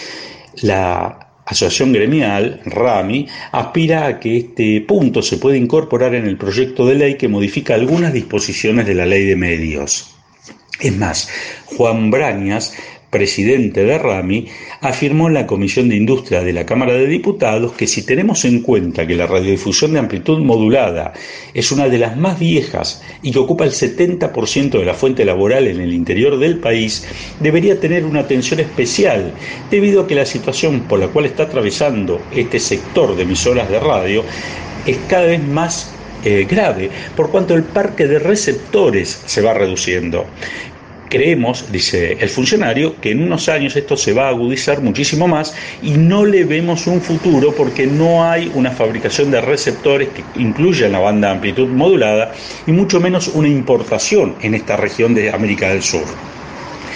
La Asociación Gremial, RAMI, aspira a que este punto se pueda incorporar en el proyecto de ley que modifica algunas disposiciones de la Ley de Medios. Es más, Juan Brañas, presidente de RAMI, afirmó en la Comisión de Industria de la Cámara de Diputados que si tenemos en cuenta que la radiodifusión de amplitud modulada es una de las más viejas y que ocupa el setenta por ciento de la fuente laboral en el interior del país, debería tener una atención especial debido a que la situación por la cual está atravesando este sector de emisoras de radio es cada vez más eh, grave, por cuanto el parque de receptores se va reduciendo. Creemos, dice el funcionario, que en unos años esto se va a agudizar muchísimo más y no le vemos un futuro porque no hay una fabricación de receptores que incluyan la banda de amplitud modulada y mucho menos una importación en esta región de América del Sur.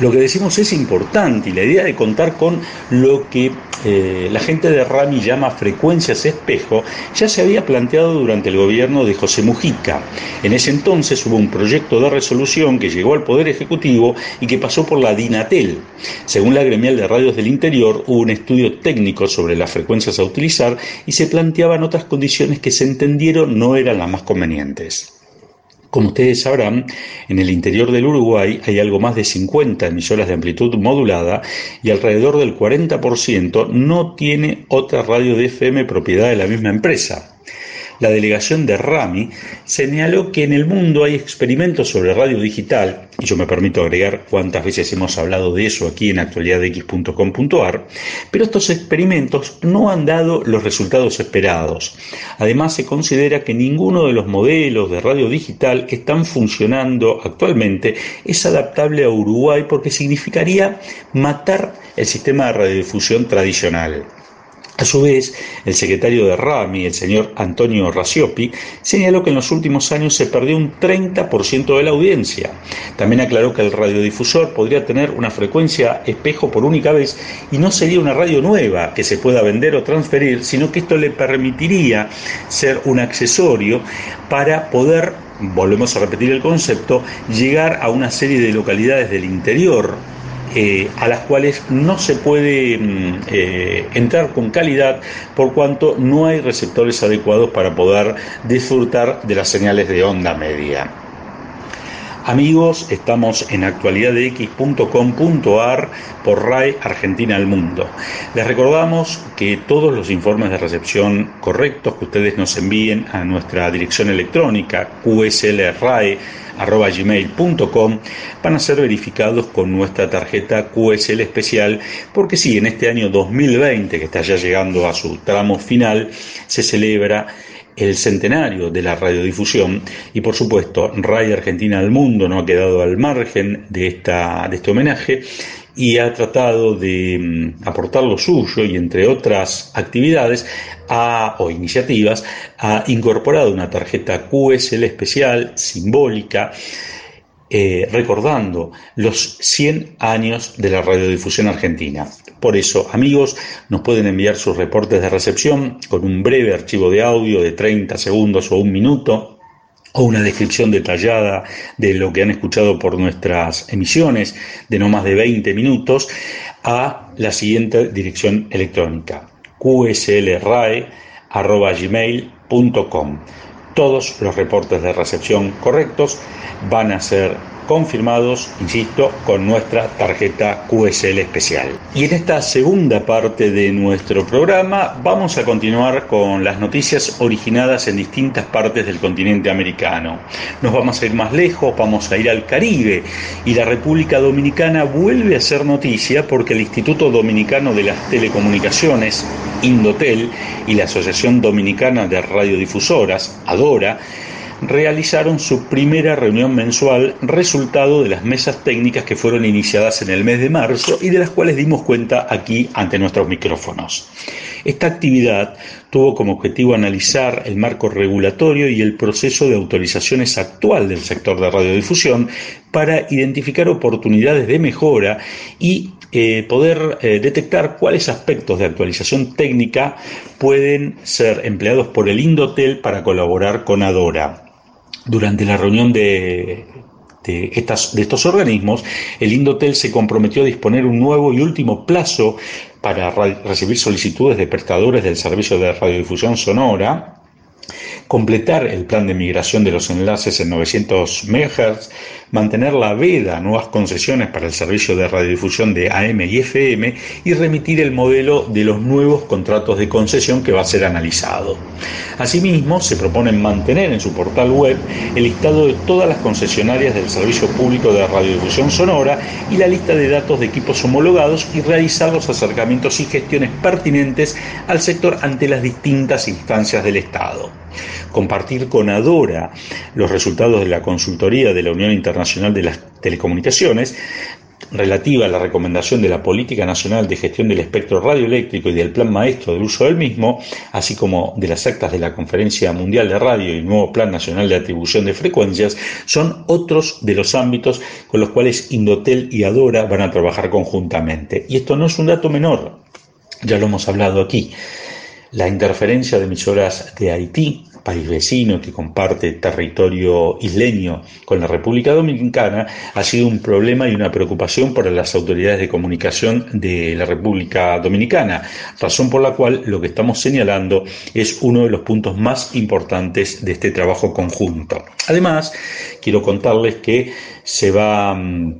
Lo que decimos es importante y la idea de contar con lo que eh, la gente de Rami llama frecuencias espejo ya se había planteado durante el gobierno de José Mujica. En ese entonces hubo un proyecto de resolución que llegó al Poder Ejecutivo y que pasó por la DINATEL. Según la Gremial de Radios del Interior, hubo un estudio técnico sobre las frecuencias a utilizar y se planteaban otras condiciones que se entendieron no eran las más convenientes. Como ustedes sabrán, en el interior del Uruguay hay algo más de cincuenta emisoras de amplitud modulada y alrededor del cuarenta por ciento no tiene otra radio de F M propiedad de la misma empresa. La delegación de Rami señaló que en el mundo hay experimentos sobre radio digital, y yo me permito agregar cuántas veces hemos hablado de eso aquí en actualidad x punto com punto a r, pero estos experimentos no han dado los resultados esperados. Además, se considera que ninguno de los modelos de radio digital que están funcionando actualmente es adaptable a Uruguay porque significaría matar el sistema de radiodifusión tradicional. A su vez, el secretario de Rami, el señor Antonio Raciopi, señaló que en los últimos años se perdió un treinta por ciento de la audiencia. También aclaró que el radiodifusor podría tener una frecuencia espejo por única vez y no sería una radio nueva que se pueda vender o transferir, sino que esto le permitiría ser un accesorio para poder, volvemos a repetir el concepto, llegar a una serie de localidades del interior Eh, a las cuales no se puede eh, entrar con calidad por cuanto no hay receptores adecuados para poder disfrutar de las señales de onda media. Amigos, estamos en actualidad x punto com punto a r por R A E Argentina al Mundo. Les recordamos que todos los informes de recepción correctos que ustedes nos envíen a nuestra dirección electrónica q s l r a e arroba gmail punto com van a ser verificados con nuestra tarjeta Q S L especial, porque sí, en este año dos mil veinte, que está ya llegando a su tramo final, se celebra el centenario de la radiodifusión y, por supuesto, R A I Argentina al Mundo no ha quedado al margen de, esta, de este homenaje y ha tratado de um, aportar lo suyo y, entre otras actividades ha, o iniciativas, ha incorporado una tarjeta Q S L especial, simbólica, Eh, recordando los cien años de la radiodifusión argentina. Por eso, amigos, nos pueden enviar sus reportes de recepción con un breve archivo de audio de treinta segundos o un minuto, o una descripción detallada de lo que han escuchado por nuestras emisiones de no más de veinte minutos, a la siguiente dirección electrónica: q s l r a e arroba gmail punto com. Todos los reportes de recepción correctos van a ser confirmados, insisto, con nuestra tarjeta Q S L especial. Y en esta segunda parte de nuestro programa vamos a continuar con las noticias originadas en distintas partes del continente americano. Nos vamos a ir más lejos, vamos a ir al Caribe, y la República Dominicana vuelve a ser noticia porque el Instituto Dominicano de las Telecomunicaciones, Indotel, y la Asociación Dominicana de Radiodifusoras, ADORA, realizaron su primera reunión mensual, resultado de las mesas técnicas que fueron iniciadas en el mes de marzo y de las cuales dimos cuenta aquí ante nuestros micrófonos. Esta actividad tuvo como objetivo analizar el marco regulatorio y el proceso de autorizaciones actual del sector de radiodifusión para identificar oportunidades de mejora y eh, poder eh, detectar cuáles aspectos de actualización técnica pueden ser empleados por el Indotel para colaborar con ADORA. Durante la reunión de, de, estas, de estos organismos, el Indotel se comprometió a disponer un nuevo y último plazo para ra- recibir solicitudes de prestadores del servicio de radiodifusión sonora, completar el plan de migración de los enlaces en novecientos megahertz, mantener la veda a nuevas concesiones para el servicio de radiodifusión de A M y F M y remitir el modelo de los nuevos contratos de concesión que va a ser analizado. Asimismo, se propone mantener en su portal web el listado de todas las concesionarias del servicio público de radiodifusión sonora y la lista de datos de equipos homologados y realizar los acercamientos y gestiones pertinentes al sector ante las distintas instancias del Estado. Compartir con ADORA los resultados de la consultoría de la Unión Internacional de las Telecomunicaciones relativa a la recomendación de la Política Nacional de Gestión del Espectro Radioeléctrico y del Plan Maestro del Uso del mismo, así como de las actas de la Conferencia Mundial de Radio y el nuevo Plan Nacional de Atribución de Frecuencias, son otros de los ámbitos con los cuales Indotel y Adora van a trabajar conjuntamente. Y esto no es un dato menor, ya lo hemos hablado aquí. La interferencia de emisoras de Haití, país vecino que comparte territorio isleño con la República Dominicana, ha sido un problema y una preocupación para las autoridades de comunicación de la República Dominicana, razón por la cual lo que estamos señalando es uno de los puntos más importantes de este trabajo conjunto. Además, quiero contarles que se va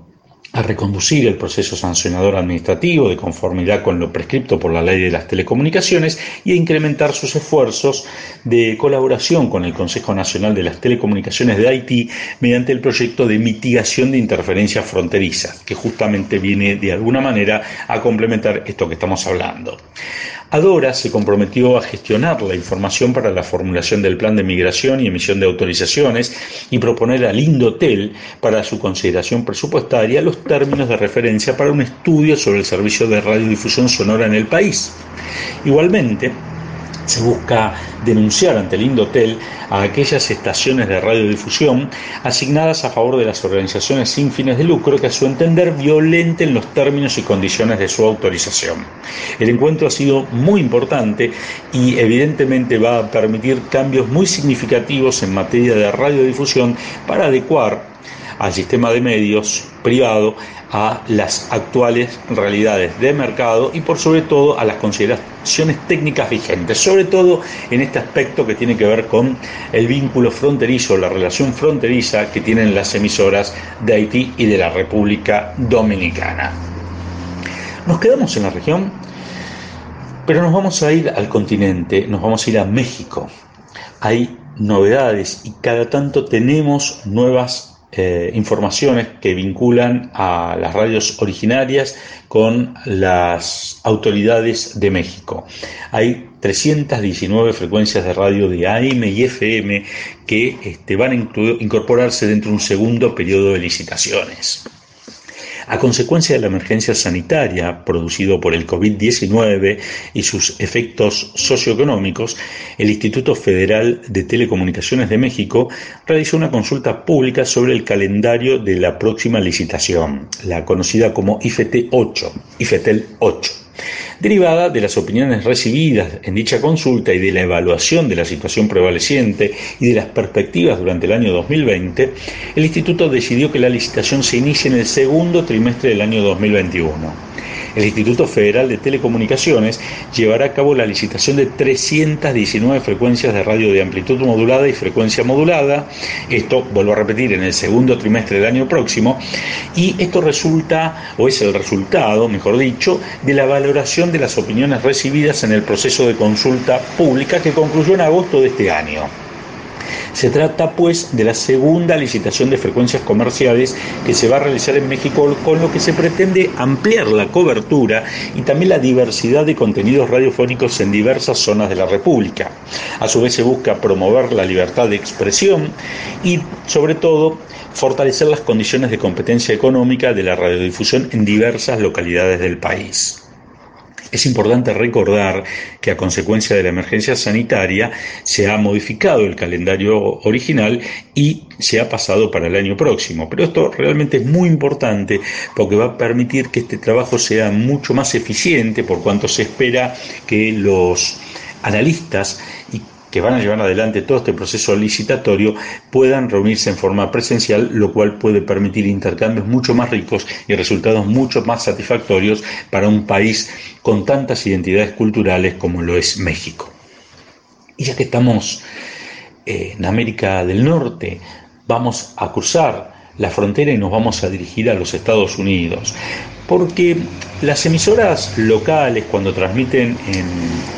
a reconducir el proceso sancionador administrativo de conformidad con lo prescripto por la Ley de las Telecomunicaciones y a incrementar sus esfuerzos de colaboración con el Consejo Nacional de las Telecomunicaciones de Haití mediante el proyecto de mitigación de interferencias fronterizas, que justamente viene de alguna manera a complementar esto que estamos hablando. Adora se comprometió a gestionar la información para la formulación del plan de migración y emisión de autorizaciones y proponer al Indotel para su consideración presupuestaria los términos de referencia para un estudio sobre el servicio de radiodifusión sonora en el país. Igualmente, se busca denunciar ante el Indotel a aquellas estaciones de radiodifusión asignadas a favor de las organizaciones sin fines de lucro que a su entender violenten los términos y condiciones de su autorización. El encuentro ha sido muy importante y evidentemente va a permitir cambios muy significativos en materia de radiodifusión para adecuar al sistema de medios privado a las actuales realidades de mercado y por sobre todo a las consideraciones técnicas vigentes, sobre todo en este aspecto que tiene que ver con el vínculo fronterizo, la relación fronteriza que tienen las emisoras de Haití y de la República Dominicana. Nos quedamos en la región, pero nos vamos a ir al continente, nos vamos a ir a México. Hay novedades y cada tanto tenemos nuevas Eh, informaciones que vinculan a las radios originarias con las autoridades de México. Hay trescientas diecinueve frecuencias de radio de A M y F M que este, van a incorporarse dentro de un segundo periodo de licitaciones. A consecuencia de la emergencia sanitaria producido por el COVID diecinueve y sus efectos socioeconómicos, el Instituto Federal de Telecomunicaciones de México realizó una consulta pública sobre el calendario de la próxima licitación, la conocida como I F T ocho, IFETEL ocho. Derivada de las opiniones recibidas en dicha consulta y de la evaluación de la situación prevaleciente y de las perspectivas durante el año dos mil veinte, el Instituto decidió que la licitación se inicie en el segundo trimestre del año dos mil veintiuno. El Instituto Federal de Telecomunicaciones llevará a cabo la licitación de trescientas diecinueve frecuencias de radio de amplitud modulada y frecuencia modulada, esto, vuelvo a repetir, en el segundo trimestre del año próximo, y esto resulta, o es el resultado, mejor dicho, de la valoración de las opiniones recibidas en el proceso de consulta pública que concluyó en agosto de este año. Se trata, pues, de la segunda licitación de frecuencias comerciales que se va a realizar en México, con lo que se pretende ampliar la cobertura y también la diversidad de contenidos radiofónicos en diversas zonas de la República. A su vez se busca promover la libertad de expresión y, sobre todo, fortalecer las condiciones de competencia económica de la radiodifusión en diversas localidades del país. Es importante recordar que a consecuencia de la emergencia sanitaria se ha modificado el calendario original y se ha pasado para el año próximo. Pero esto realmente es muy importante porque va a permitir que este trabajo sea mucho más eficiente, por cuanto se espera que los analistas y que van a llevar adelante todo este proceso licitatorio puedan reunirse en forma presencial, lo cual puede permitir intercambios mucho más ricos y resultados mucho más satisfactorios para un país con tantas identidades culturales como lo es México. Y ya que estamos en América del Norte, vamos a cruzar la frontera y nos vamos a dirigir a los Estados Unidos, porque las emisoras locales, cuando transmiten en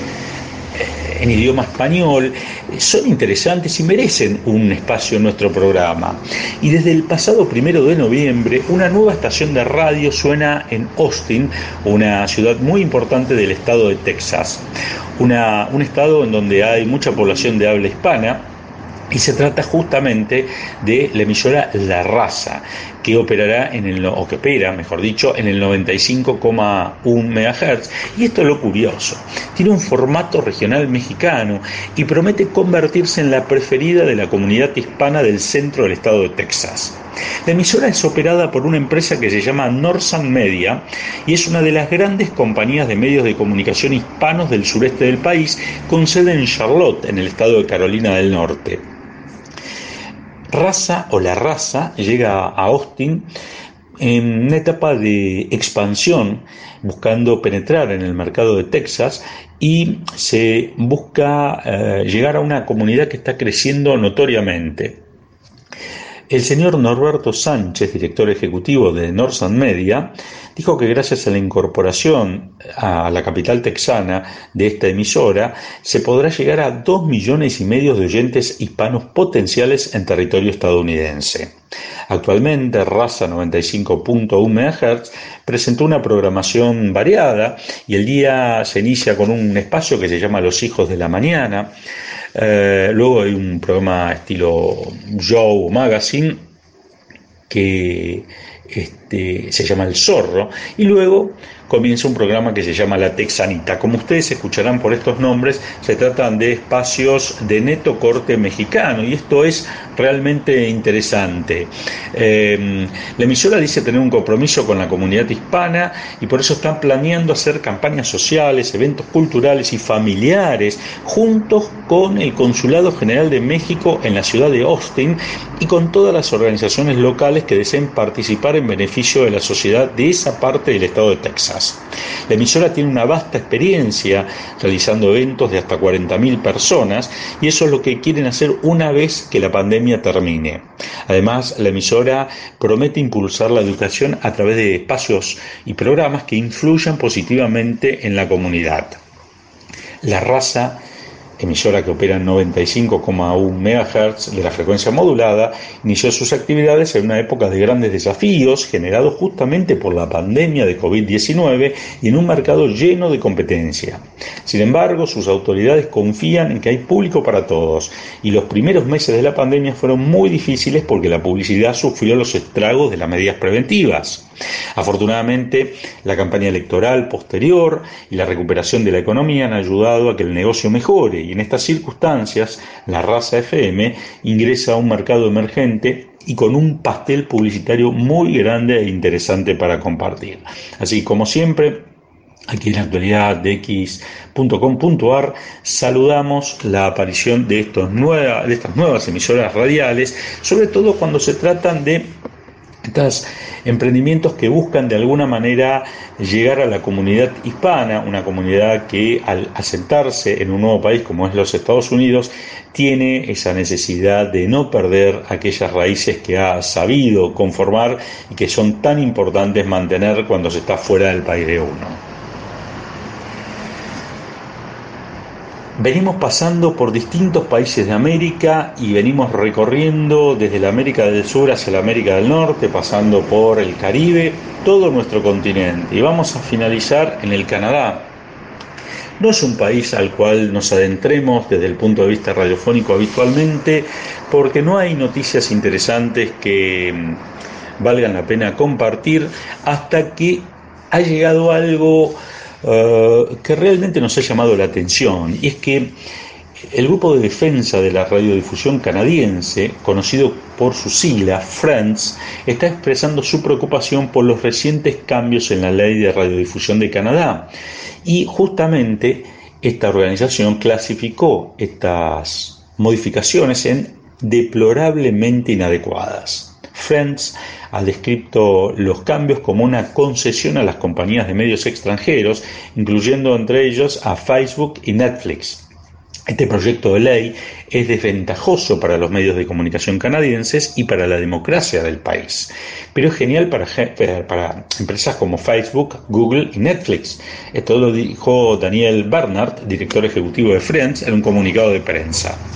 en idioma español, son interesantes y merecen un espacio en nuestro programa. Y desde el pasado primero de noviembre, una nueva estación de radio suena en Austin, una ciudad muy importante del estado de Texas. Una, un estado en donde hay mucha población de habla hispana Y se trata justamente de la emisora La Raza, que operará en el, o que opera, mejor dicho, en el noventa y cinco coma uno megahertz. Y esto es lo curioso. Tiene un formato regional mexicano y promete convertirse en la preferida de la comunidad hispana del centro del estado de Texas. La emisora es operada por una empresa que se llama Northern Media y es una de las grandes compañías de medios de comunicación hispanos del sureste del país, con sede en Charlotte, en el estado de Carolina del Norte. Raza o La Raza llega a Austin en una etapa de expansión, buscando penetrar en el mercado de Texas, y se busca eh, llegar a una comunidad que está creciendo notoriamente. El señor Norberto Sánchez, director ejecutivo de Northern Media, dijo que gracias a la incorporación a la capital texana de esta emisora, se podrá llegar a dos millones y medio de oyentes hispanos potenciales en territorio estadounidense. Actualmente, Raza noventa y cinco punto uno megahertz presentó una programación variada y el día se inicia con un espacio que se llama Los Hijos de la Mañana. Eh, luego hay un programa estilo Joe Magazine que este, se llama El Zorro, y luego comienza un programa que se llama La Texanita. Como ustedes escucharán por estos nombres, se tratan de espacios de neto corte mexicano, y esto es realmente interesante. Eh, la emisora dice tener un compromiso con la comunidad hispana y por eso están planeando hacer campañas sociales, eventos culturales y familiares juntos con el Consulado General de México en la ciudad de Austin y con todas las organizaciones locales que deseen participar en beneficio de la sociedad de esa parte del estado de Texas. La emisora tiene una vasta experiencia realizando eventos de hasta cuarenta mil personas, y eso es lo que quieren hacer una vez que la pandemia termine. Además, la emisora promete impulsar la educación a través de espacios y programas que influyan positivamente en la comunidad. La Raza, emisora que opera en noventa y cinco coma uno megahertz de la frecuencia modulada, inició sus actividades en una época de grandes desafíos generados justamente por la pandemia de covid diecinueve y en un mercado lleno de competencia. Sin embargo, sus autoridades confían en que hay público para todos, y los primeros meses de la pandemia fueron muy difíciles porque la publicidad sufrió los estragos de las medidas preventivas. Afortunadamente, la campaña electoral posterior y la recuperación de la economía han ayudado a que el negocio mejore, y en estas circunstancias, la Raza F M ingresa a un mercado emergente y con un pastel publicitario muy grande e interesante para compartir. Así como siempre, aquí en la actualidad de X punto com punto a r saludamos la aparición de, estos nueva, de estas nuevas emisoras radiales, sobre todo cuando se tratan de estos emprendimientos que buscan de alguna manera llegar a la comunidad hispana, una comunidad que al asentarse en un nuevo país como es los Estados Unidos, tiene esa necesidad de no perder aquellas raíces que ha sabido conformar y que son tan importantes mantener cuando se está fuera del país de uno. Venimos pasando por distintos países de América y venimos recorriendo desde la América del Sur hacia la América del Norte, pasando por el Caribe, todo nuestro continente. Y vamos a finalizar en el Canadá. No es un país al cual nos adentremos desde el punto de vista radiofónico habitualmente, porque no hay noticias interesantes que valgan la pena compartir hasta que ha llegado algo Uh, que realmente nos ha llamado la atención, y es que el grupo de defensa de la radiodifusión canadiense, conocido por su sigla Friends, está expresando su preocupación por los recientes cambios en la ley de radiodifusión de Canadá, y justamente esta organización clasificó estas modificaciones en deplorablemente inadecuadas. Friends ha descrito los cambios como una concesión a las compañías de medios extranjeros, incluyendo entre ellos a Facebook y Netflix. Este proyecto de ley es desventajoso para los medios de comunicación canadienses y para la democracia del país, pero es genial para, para empresas como Facebook, Google y Netflix. Esto lo dijo Daniel Bernard, director ejecutivo de Friends, en un comunicado de prensa.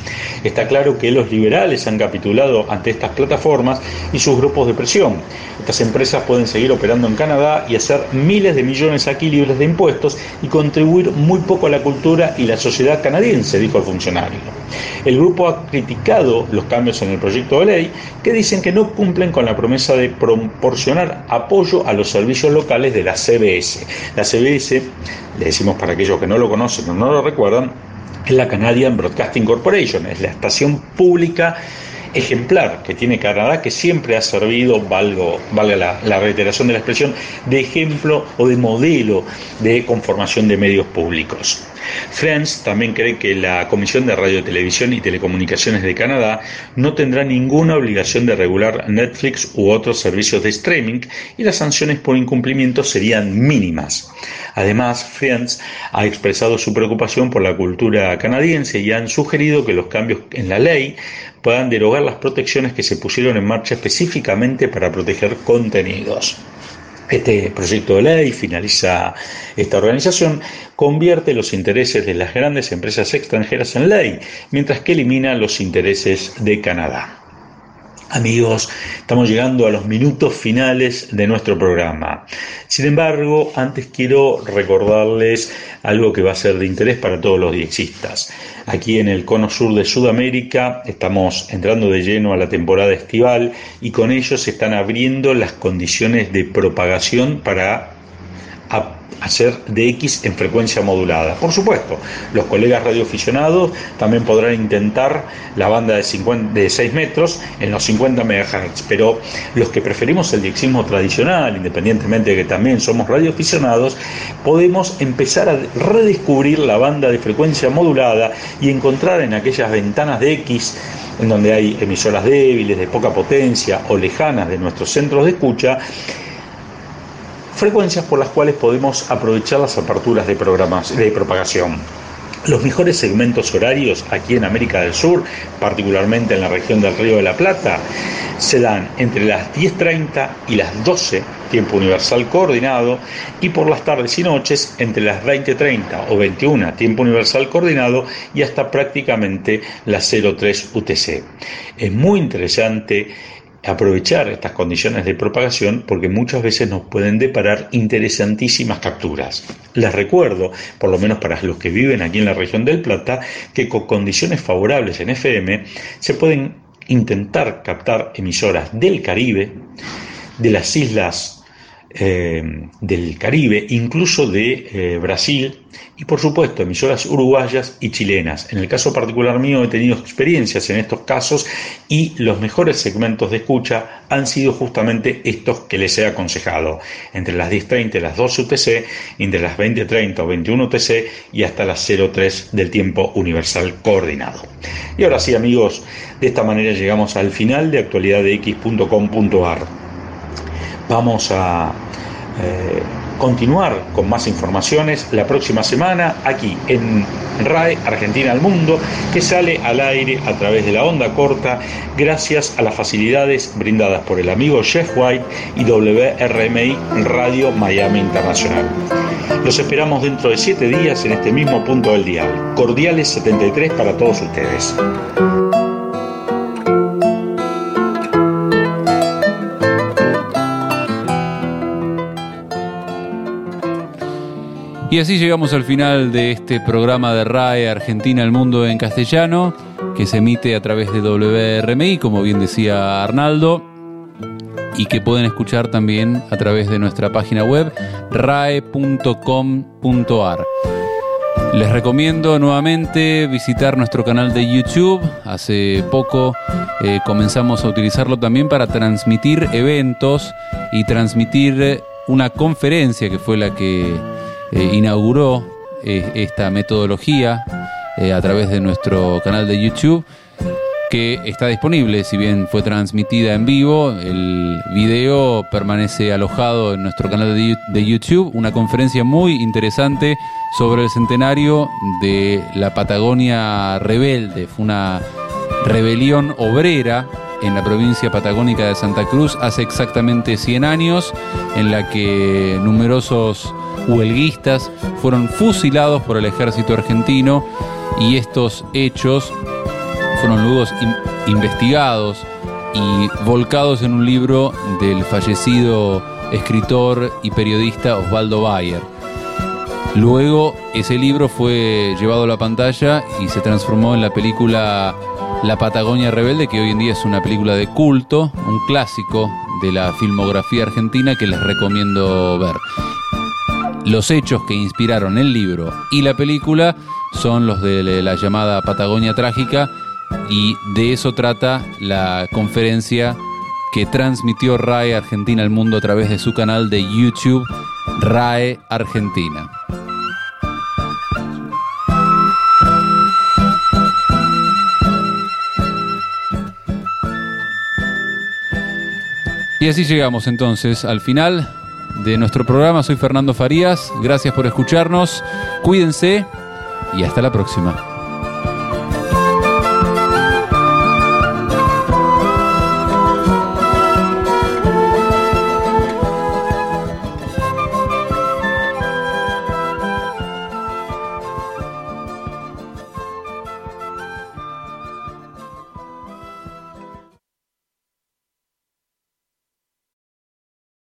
Está claro que los liberales han capitulado ante estas plataformas y sus grupos de presión. Estas empresas pueden seguir operando en Canadá y hacer miles de millones aquí libres de impuestos y contribuir muy poco a la cultura y la sociedad canadiense, dijo el funcionario. El grupo ha criticado los cambios en el proyecto de ley que dicen que no cumplen con la promesa de proporcionar apoyo a los servicios locales de la C B S. La C B S, le decimos para aquellos que no lo conocen o no lo recuerdan, es la Canadian Broadcasting Corporation, es la estación pública ejemplar que tiene Canadá, que siempre ha servido, valgo, valga la, la reiteración de la expresión, de ejemplo o de modelo de conformación de medios públicos. Friends también cree que la Comisión de Radio, Televisión y Telecomunicaciones de Canadá no tendrá ninguna obligación de regular Netflix u otros servicios de streaming y las sanciones por incumplimiento serían mínimas. Además, Friends ha expresado su preocupación por la cultura canadiense y han sugerido que los cambios en la ley puedan derogar las protecciones que se pusieron en marcha específicamente para proteger contenidos. Este proyecto de ley, finaliza esta organización, convierte los intereses de las grandes empresas extranjeras en ley, mientras que elimina los intereses de Canadá. Amigos, estamos llegando a los minutos finales de nuestro programa. Sin embargo, antes quiero recordarles algo que va a ser de interés para todos los diexistas. Aquí en el cono sur de Sudamérica estamos entrando de lleno a la temporada estival y con ello se están abriendo las condiciones de propagación para hacer D X en frecuencia modulada. Por supuesto, los colegas radioaficionados también podrán intentar la banda de, cincuenta, de seis metros en los cincuenta megahertz, pero los que preferimos el diexismo tradicional, independientemente de que también somos radioaficionados, podemos empezar a redescubrir la banda de frecuencia modulada y encontrar en aquellas ventanas de X en donde hay emisoras débiles, de poca potencia o lejanas de nuestros centros de escucha, frecuencias por las cuales podemos aprovechar las aperturas de programas de propagación. Los mejores segmentos horarios aquí en América del Sur, particularmente en la región del Río de la Plata, se dan entre las diez treinta y las doce, tiempo universal coordinado, y por las tardes y noches entre las veinte treinta o veintiuna, tiempo universal coordinado, y hasta prácticamente las cero tres U T C. Es muy interesante aprovechar estas condiciones de propagación porque muchas veces nos pueden deparar interesantísimas capturas. Les recuerdo, por lo menos para los que viven aquí en la región del Plata, que con condiciones favorables en F M se pueden intentar captar emisoras del Caribe, de las islas eh, del Caribe, incluso de eh, Brasil, y por supuesto emisoras uruguayas y chilenas. En el caso particular mío he tenido experiencias en estos casos y los mejores segmentos de escucha han sido justamente estos que les he aconsejado, entre las diez treinta y las doce U T C, entre las veinte treinta o veintiuno U T C y hasta las cero tres del tiempo universal coordinado. Y ahora sí, amigos, de esta manera llegamos al final de actualidad de x punto com punto a r. Vamos a eh, continuar con más informaciones la próxima semana aquí en R A E Argentina al Mundo, que sale al aire a través de la onda corta gracias a las facilidades brindadas por el amigo Jeff White y W R M I Radio Miami Internacional. Los esperamos dentro de siete días en este mismo punto del dial. Cordiales setenta y tres para todos ustedes. Y así llegamos al final de este programa de R A E Argentina al Mundo en castellano, que se emite a través de W R M I, como bien decía Arnaldo, y que pueden escuchar también a través de nuestra página web rae punto com punto a r. Les recomiendo nuevamente visitar nuestro canal de YouTube. Hace poco eh, comenzamos a utilizarlo también para transmitir eventos y transmitir una conferencia que fue la que Eh, inauguró eh, esta metodología eh, a través de nuestro canal de YouTube, que está disponible. Si bien fue transmitida en vivo, el video permanece alojado en nuestro canal de, de YouTube. Una conferencia muy interesante sobre el centenario de la Patagonia rebelde. Fue una rebelión obrera en la provincia patagónica de Santa Cruz hace exactamente cien años, en la que numerosos huelguistas fueron fusilados por el ejército argentino, y estos hechos fueron luego in- investigados y volcados en un libro del fallecido escritor y periodista Osvaldo Bayer. Luego ese libro fue llevado a la pantalla y se transformó en la película La Patagonia Rebelde, que hoy en día es una película de culto, un clásico de la filmografía argentina que les recomiendo ver. Los hechos que inspiraron el libro y la película son los de la llamada Patagonia Trágica, y de eso trata la conferencia que transmitió RAE Argentina al mundo a través de su canal de YouTube, RAE Argentina. Y así llegamos entonces al final de nuestro programa. Soy Fernando Farías, gracias por escucharnos, cuídense y hasta la próxima.